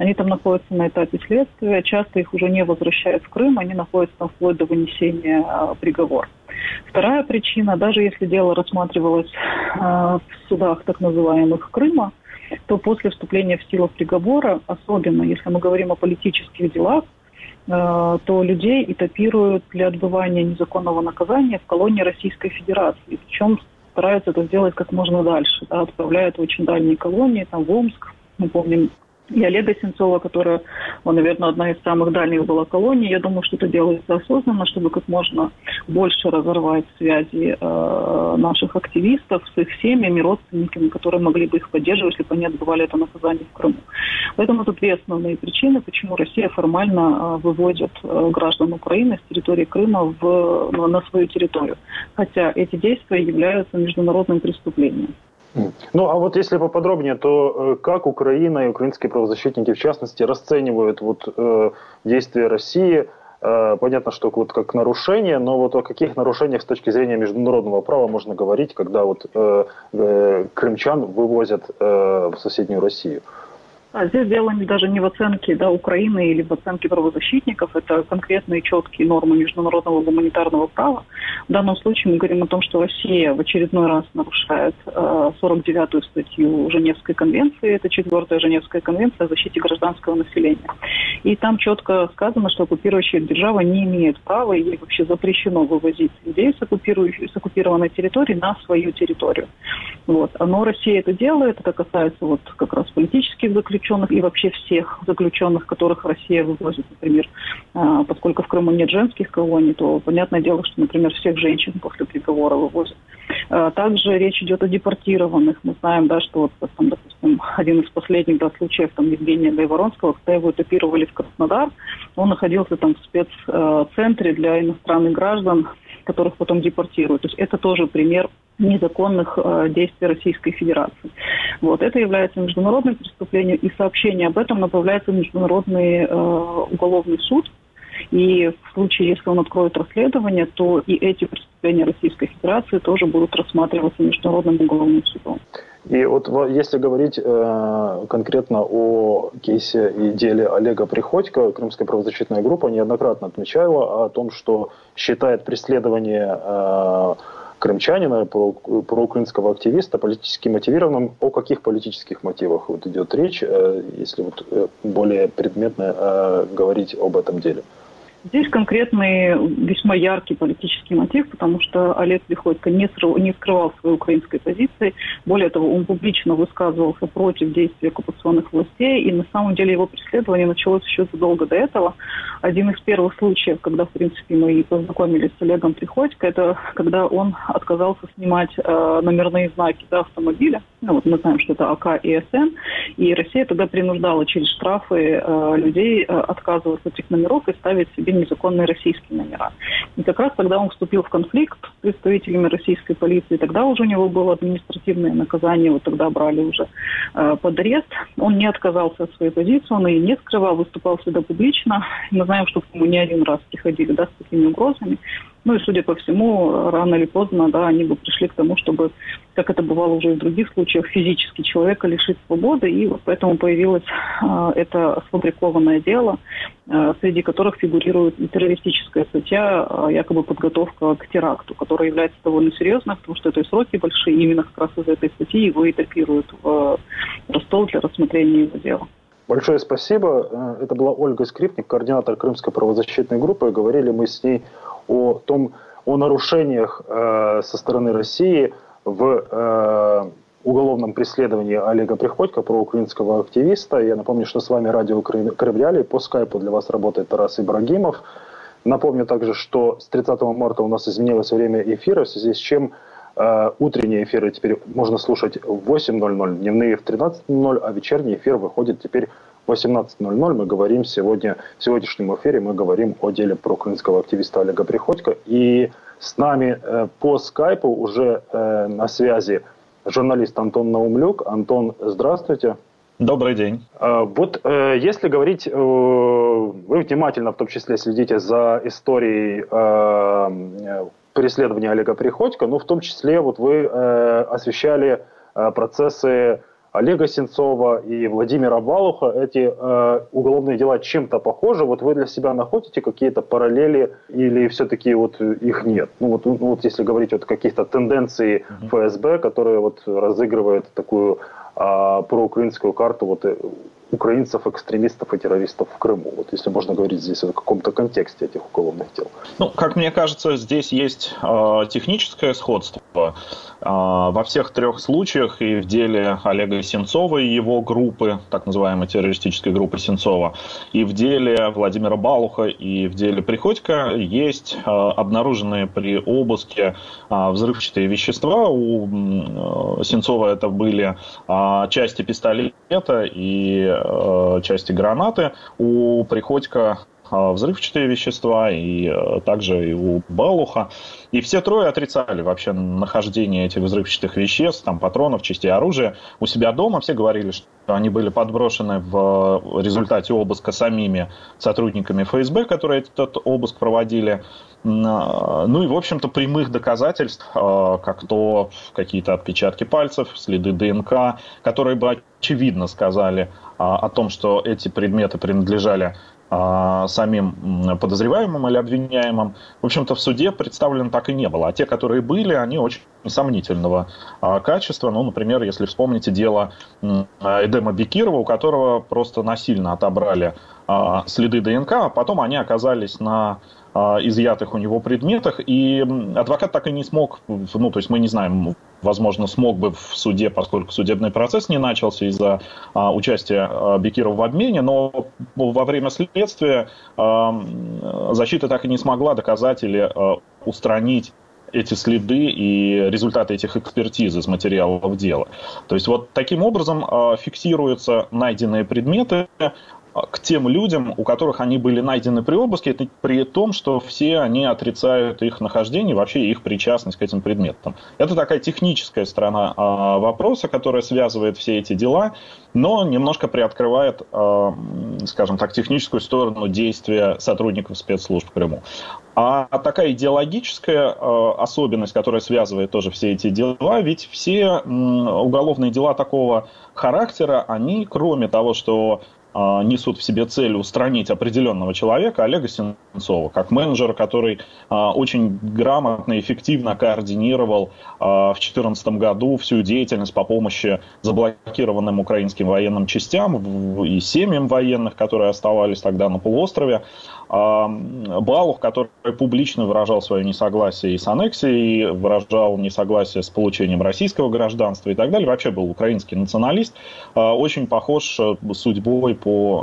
Speaker 9: Они там находятся на этапе следствия, часто их уже не возвращают в Крым, они находятся там вплоть до вынесения приговора. Вторая причина, даже если дело рассматривалось в судах так называемых Крыма, то после вступления в силу приговора, особенно если мы говорим о политических делах, то людей этапируют для отбывания незаконного наказания в колонии Российской Федерации. Причем стараются это сделать как можно дальше. Да, отправляют в очень дальние колонии, там в Омск, мы помним, и Олега Сенцова, которая, наверное, одна из самых дальних была колоний. Я думаю, что это делается осознанно, чтобы как можно больше разорвать связи наших активистов с их семьями, родственниками, которые могли бы их поддерживать, если бы они отбывали это наказание в Крыму. Поэтому это две основные причины, почему Россия формально выводит граждан Украины с территории Крыма на свою территорию. Хотя эти действия являются международным преступлением.
Speaker 6: Ну, а вот если поподробнее, то как Украина и украинские правозащитники, в частности, расценивают действия России? Понятно, что как нарушение, но вот о каких нарушениях с точки зрения международного права можно говорить, когда крымчан вывозят в соседнюю Россию?
Speaker 9: Здесь дело даже не в оценке Украины или в оценке правозащитников, это конкретные четкие нормы международного гуманитарного права. В данном случае мы говорим о том, что Россия в очередной раз нарушает 49-ю статью Женевской конвенции, это 4-я Женевская конвенция о защите гражданского населения. И там четко сказано, что оккупирующая держава не имеет права, ей вообще запрещено вывозить людей с оккупированной территории на свою территорию. Но Россия это делает, это касается как раз политических заключенных и вообще всех заключенных, которых Россия вывозит, например, поскольку в Крыму нет женских колоний, то понятное дело, что, например, всех женщин после приговора вывозят. Также речь идет о депортированных. Мы знаем, что допустим, один из последних случаев Евгения Гайворонского, когда его этапировали в Краснодар, он находился там в спеццентре для иностранных граждан, которых потом депортируют. То есть это тоже пример незаконных действий Российской Федерации. Это является международным преступлением, и сообщение об этом направляется в Международный уголовный суд. И в случае, если он откроет расследование, то и эти преступления Российской Федерации тоже будут рассматриваться Международным уголовным судом.
Speaker 6: И если говорить конкретно о кейсе и деле Олега Приходько, Крымская правозащитная группа неоднократно отмечала о том, что считает преследование крымчанина, проукраинского активиста, политически мотивированным. О каких политических мотивах идет речь, если более предметно говорить об этом деле?
Speaker 9: Здесь конкретный, весьма яркий политический мотив, потому что Олег Приходько не скрывал своей украинской позиции. Более того, он публично высказывался против действий оккупационных властей, и на самом деле его преследование началось еще задолго до этого. Один из первых случаев, когда, в принципе, мы познакомились с Олегом Приходько, это когда он отказался снимать номерные знаки автомобиля. Мы знаем, что это АК и СН, и Россия тогда принуждала через штрафы людей отказываться от этих номеров и ставить себе незаконные российские номера. И как раз тогда он вступил в конфликт с представителями российской полиции. Тогда уже у него было административное наказание, тогда брали уже под арест. Он не отказался от своей позиции, он ее не скрывал, выступал всегда публично. Мы знаем, что к нему не один раз приходили с такими угрозами. И, судя по всему, рано или поздно, они бы пришли к тому, чтобы, как это бывало уже и в других случаях, физически человека лишить свободы. И поэтому появилось это сфабрикованное дело, среди которых фигурирует и террористическая статья, якобы подготовка к теракту, которая является довольно серьезной, потому что это и сроки большие. И именно как раз из этой статьи его этапируют в Ростов для рассмотрения его дела.
Speaker 6: Большое спасибо. Это была Ольга Скрипник, координатор Крымской правозащитной группы. Говорили мы с ней о нарушениях со стороны России в уголовном преследовании Олега Приходько, проукраинского активиста. Я напомню, что с вами радио Крым Реалии. По скайпу для вас работает Тарас Ибрагимов. Напомню также, что с 30 марта у нас изменилось время эфира, в связи с чем утренние эфиры теперь можно слушать в 8:00, дневные в 13:00, а вечерний эфир выходит теперь в 18:00. Мы говорим в сегодняшнем эфире мы говорим о деле проукраинского активиста Олега Приходько. И с нами по скайпу уже на связи журналист Антон Наумлюк. Антон, здравствуйте.
Speaker 10: Добрый день.
Speaker 6: Если говорить, вы внимательно в том числе следите за историей преследования Олега Приходько, в том числе вы освещали процессы Олега Сенцова и Владимира Балуха, эти уголовные дела чем-то похожи? Вот вы для себя находите какие-то параллели или все-таки вот их нет? Ну вот если говорить о каких-то тенденций ФСБ, которые вот разыгрывают такую проукраинскую карту вот украинцев, экстремистов и террористов в Крыму. Вот если можно говорить здесь о каком-то контексте этих уголовных дел.
Speaker 10: Ну, как мне кажется, здесь есть техническое сходство. Во всех трех случаях, и в деле Олега Сенцова и его группы, так называемой террористической группы Сенцова, и в деле Владимира Балуха, и в деле Приходько, есть обнаруженные при обыске взрывчатые вещества. У Сенцова это были части пистолета и части гранаты, у Приходько взрывчатые вещества, и также и у Балуха. И все трое отрицали вообще нахождение этих взрывчатых веществ, там, патронов, частей оружия у себя дома. Все говорили, что они были подброшены в результате обыска самими сотрудниками ФСБ, которые этот обыск проводили. Ну и, в общем-то, прямых доказательств, как то какие-то отпечатки пальцев, следы ДНК, которые бы очевидно сказали о том, что эти предметы принадлежали самим подозреваемым или обвиняемым, в общем-то, в суде представлено так и не было. А те, которые были, они очень сомнительного качества. Ну, например, если вспомните дело Эдема Бекирова, у которого просто насильно отобрали следы ДНК, а потом они оказались на изъятых у него предметах, и адвокат так и не смог, ну, то есть мы не знаем, возможно, смог бы в суде, поскольку судебный процесс не начался из-за участия Бекирова в обмене, но во время следствия защита так и не смогла доказать или устранить эти следы и результаты этих экспертиз из материалов дела. То есть вот таким образом фиксируются найденные предметы к тем людям, у которых они были найдены при обыске, при том, что все они отрицают их нахождение и вообще их причастность к этим предметам. Это такая техническая сторона вопроса, которая связывает все эти дела, но немножко приоткрывает, скажем так, техническую сторону действия сотрудников спецслужб в Крыму. А такая идеологическая особенность, которая связывает тоже все эти дела, ведь все уголовные дела такого характера, они, кроме того, что несут в себе цель устранить определенного человека, Олега Сенцова, как менеджера, который очень грамотно и эффективно координировал в 2014 году всю деятельность по помощи заблокированным украинским военным частям и семьям военных, которые оставались тогда на полуострове. Балух, который публично выражал свое несогласие и с аннексией, выражал несогласие с получением российского гражданства и так далее, вообще был украинский националист, очень похож судьбой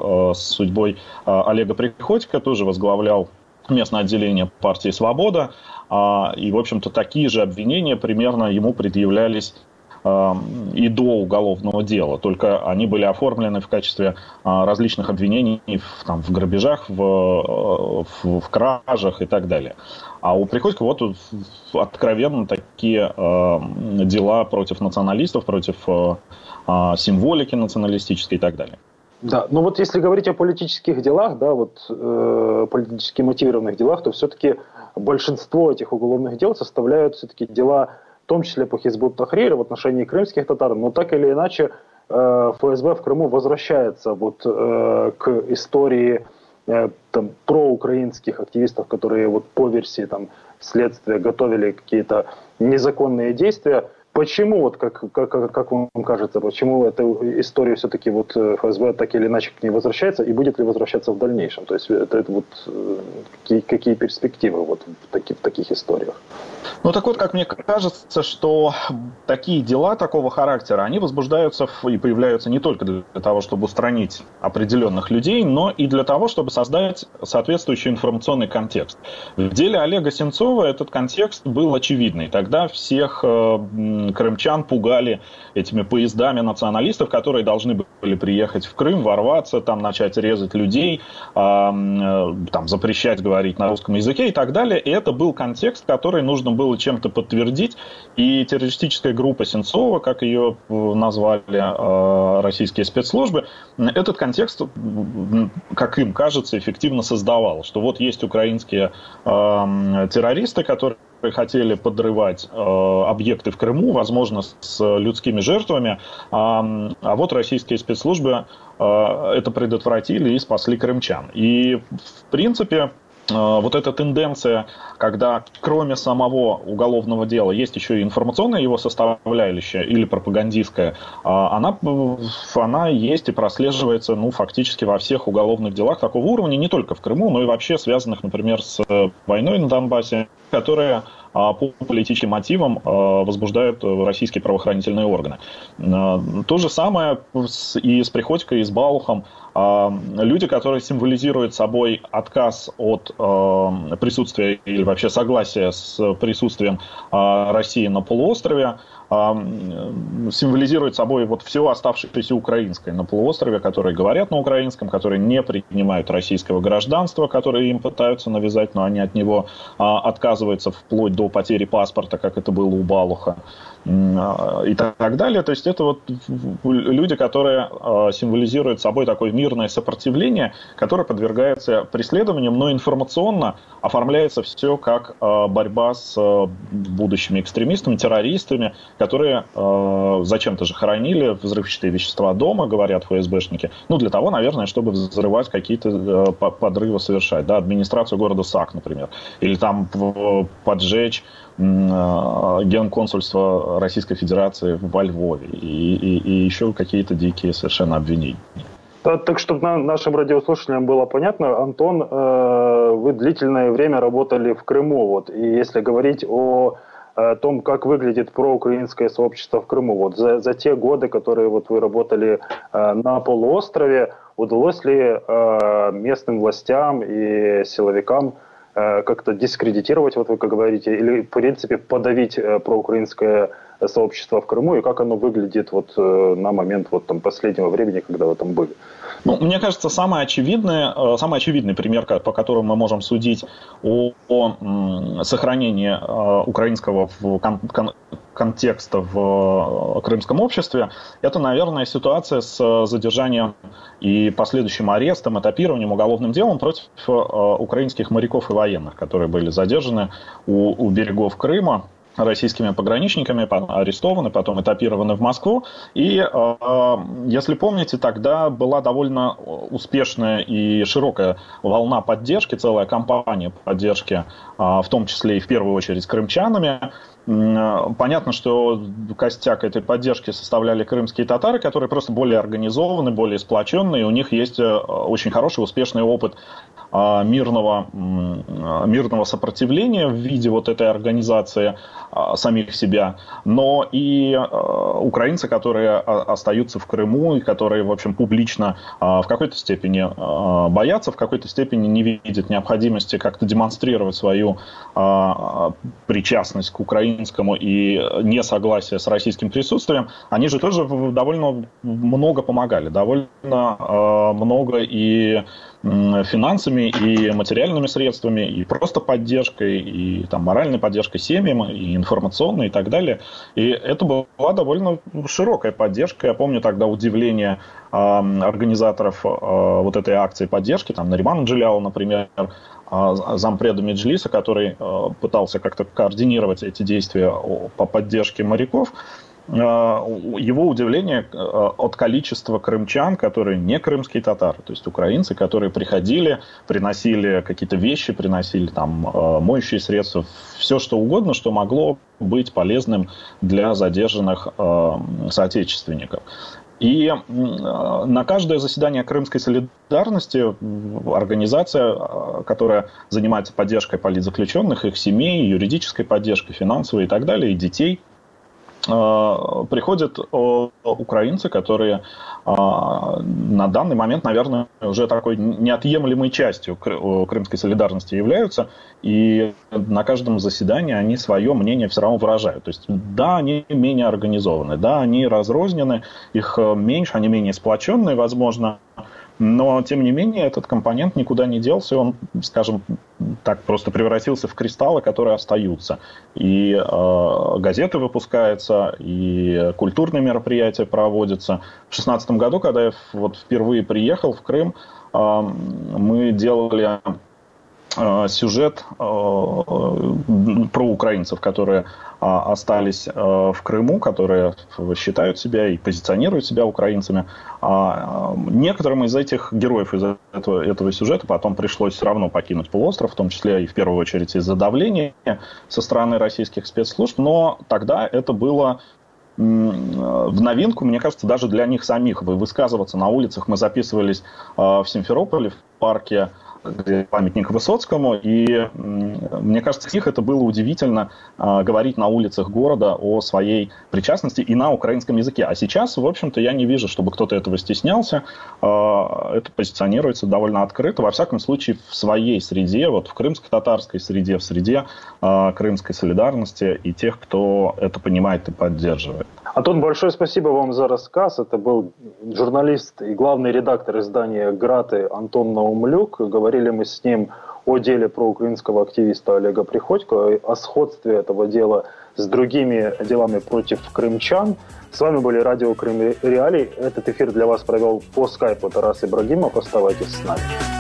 Speaker 10: Олега Приходько, тоже возглавлял местное отделение партии «Свобода», и, в общем-то, такие же обвинения примерно ему предъявлялись и до уголовного дела, только они были оформлены в качестве различных обвинений в грабежах, в кражах и так далее. А у Приходько вот откровенно такие дела против националистов, против символики националистической и так далее.
Speaker 6: Да, ну вот если говорить о политических делах, да, вот политически мотивированных делах, то все-таки большинство этих уголовных дел составляют все-таки дела, в том числе по Хизбут Тахрир в отношении крымских татар, но так или иначе ФСБ в Крыму возвращается вот к истории там, проукраинских активистов, которые вот по версии там, следствия готовили какие-то незаконные действия. Почему, вот как вам кажется, почему эта история все-таки вот ФСБ так или иначе к ней возвращается и будет ли возвращаться в дальнейшем? То есть это вот какие перспективы вот в таких историях?
Speaker 10: Ну так вот, как мне кажется, что такие дела такого характера, они возбуждаются и появляются не только для того, чтобы устранить определенных людей, но и для того, чтобы создать соответствующий информационный контекст. В деле Олега Сенцова этот контекст был очевидный. Тогда всех крымчан пугали этими поездами националистов, которые должны были приехать в Крым, ворваться, там начать резать людей, там, запрещать говорить на русском языке и так далее. И это был контекст, который нужно было чем-то подтвердить. И террористическая группа Сенцова, как ее назвали российские спецслужбы, этот контекст, как им кажется, эффективно создавал. Что вот есть украинские террористы, которые хотели подрывать объекты в Крыму, возможно, с людскими жертвами, а вот российские спецслужбы это предотвратили и спасли крымчан. И, в принципе, вот эта тенденция, когда кроме самого уголовного дела есть еще и информационная его составляющая или пропагандистская, она есть и прослеживается фактически во всех уголовных делах такого уровня, не только в Крыму, но и вообще связанных, например, с войной на Донбассе, которые по политическим мотивам возбуждают российские правоохранительные органы. То же самое и с Приходько, и с Балухом. Люди, которые символизируют собой отказ от присутствия или вообще согласия с присутствием России на полуострове, символизирует собой вот все оставшееся украинское на полуострове, которые говорят на украинском, которые не принимают российского гражданства, которые им пытаются навязать, но они от него отказываются вплоть до потери паспорта, как это было у Балуха, и так далее. То есть это вот люди, которые символизируют собой такое мирное сопротивление, которое подвергается преследованиям, но информационно оформляется все как борьба с будущими экстремистами, террористами, которые зачем-то же хоронили взрывчатые вещества дома, говорят ФСБшники. Для того, наверное, чтобы взрывать какие-то подрывы совершать. Да, администрацию города САК, например. Или там поджечь генконсульство Российской Федерации во Львове. И еще какие-то дикие совершенно обвинения.
Speaker 6: Так, чтобы нашим радиослушателям было понятно, Антон, вы длительное время работали в Крыму. Вот, и если говорить о том, как выглядит проукраинское сообщество в Крыму, вот за те годы, которые вот вы работали на полуострове, удалось ли местным властям и силовикам как-то дискредитировать, вот вы как говорите, или в принципе подавить проукраинское сообщество в Крыму, и как оно выглядит вот на момент вот там последнего времени, когда вы там были?
Speaker 10: Мне кажется, самый очевидный пример, по которому мы можем судить о сохранении украинского контекста в крымском обществе, это, наверное, ситуация с задержанием и последующим арестом, этапированием, уголовным делом против украинских моряков и военных, которые были задержаны у берегов Крыма российскими пограничниками, арестованы, потом этапированы в Москву. И, если помните, тогда была довольно успешная и широкая волна поддержки, целая кампания поддержки, в том числе и в первую очередь крымчанами. Понятно, что костяк этой поддержки составляли крымские татары, которые просто более организованы, более сплоченные. У них есть очень хороший, успешный опыт мирного сопротивления в виде вот этой организации самих себя, но и украинцы, которые остаются в Крыму и которые, в общем, публично в какой-то степени боятся, в какой-то степени не видят необходимости как-то демонстрировать свою причастность к украинскому и несогласие с российским присутствием, они же тоже довольно много помогали, довольно много и финансами, и материальными средствами, и просто поддержкой, и там моральной поддержкой семьям, и информационной, и так далее. И это была довольно широкая поддержка. Я помню тогда удивление организаторов вот этой акции поддержки, там Наримана Джиляла, например, зампреда Меджлиса, который пытался как-то координировать эти действия по поддержке моряков. Его удивление от количества крымчан, которые не крымские татары, то есть украинцы, которые приходили, приносили какие-то вещи, приносили там моющие средства, все что угодно, что могло быть полезным для задержанных соотечественников. И на каждое заседание Крымской солидарности организация, которая занимается поддержкой политзаключенных, их семей, юридической поддержкой, финансовой и так далее, и детей, приходят украинцы, которые на данный момент, наверное, уже такой неотъемлемой частью крымской солидарности являются, и на каждом заседании они свое мнение все равно выражают. То есть, да, они менее организованы, да, они разрознены, их меньше, они менее сплоченные, возможно, но, тем не менее, этот компонент никуда не делся, он, скажем так, просто превратился в кристаллы, которые остаются. И газеты выпускаются, и культурные мероприятия проводятся. В 2016 году, когда я вот впервые приехал в Крым, мы делали сюжет про украинцев, которые остались в Крыму, которые считают себя и позиционируют себя украинцами. Некоторым из этих героев из этого сюжета потом пришлось все равно покинуть полуостров, в том числе и в первую очередь из-за давления со стороны российских спецслужб, но тогда это было в новинку, мне кажется, даже для них самих. Высказываться на улицах мы записывались в Симферополе, в парке, где памятник Высоцкому, и мне кажется, их это было удивительно говорить на улицах города о своей причастности и на украинском языке. А сейчас, в общем-то, я не вижу, чтобы кто-то этого стеснялся. Это позиционируется довольно открыто, во всяком случае, в своей среде, вот в крымско-татарской среде, в среде крымской солидарности и тех, кто это понимает и поддерживает.
Speaker 6: Антон, большое спасибо вам за рассказ. Это был журналист и главный редактор издания «Граты» Антон Наумлюк. Говорили мы с ним о деле проукраинского активиста Олега Приходько, о сходстве этого дела с другими делами против крымчан. С вами были радио Крым Реалии. Этот эфир для вас провел по скайпу Тарас Ибрагимов. Оставайтесь с нами.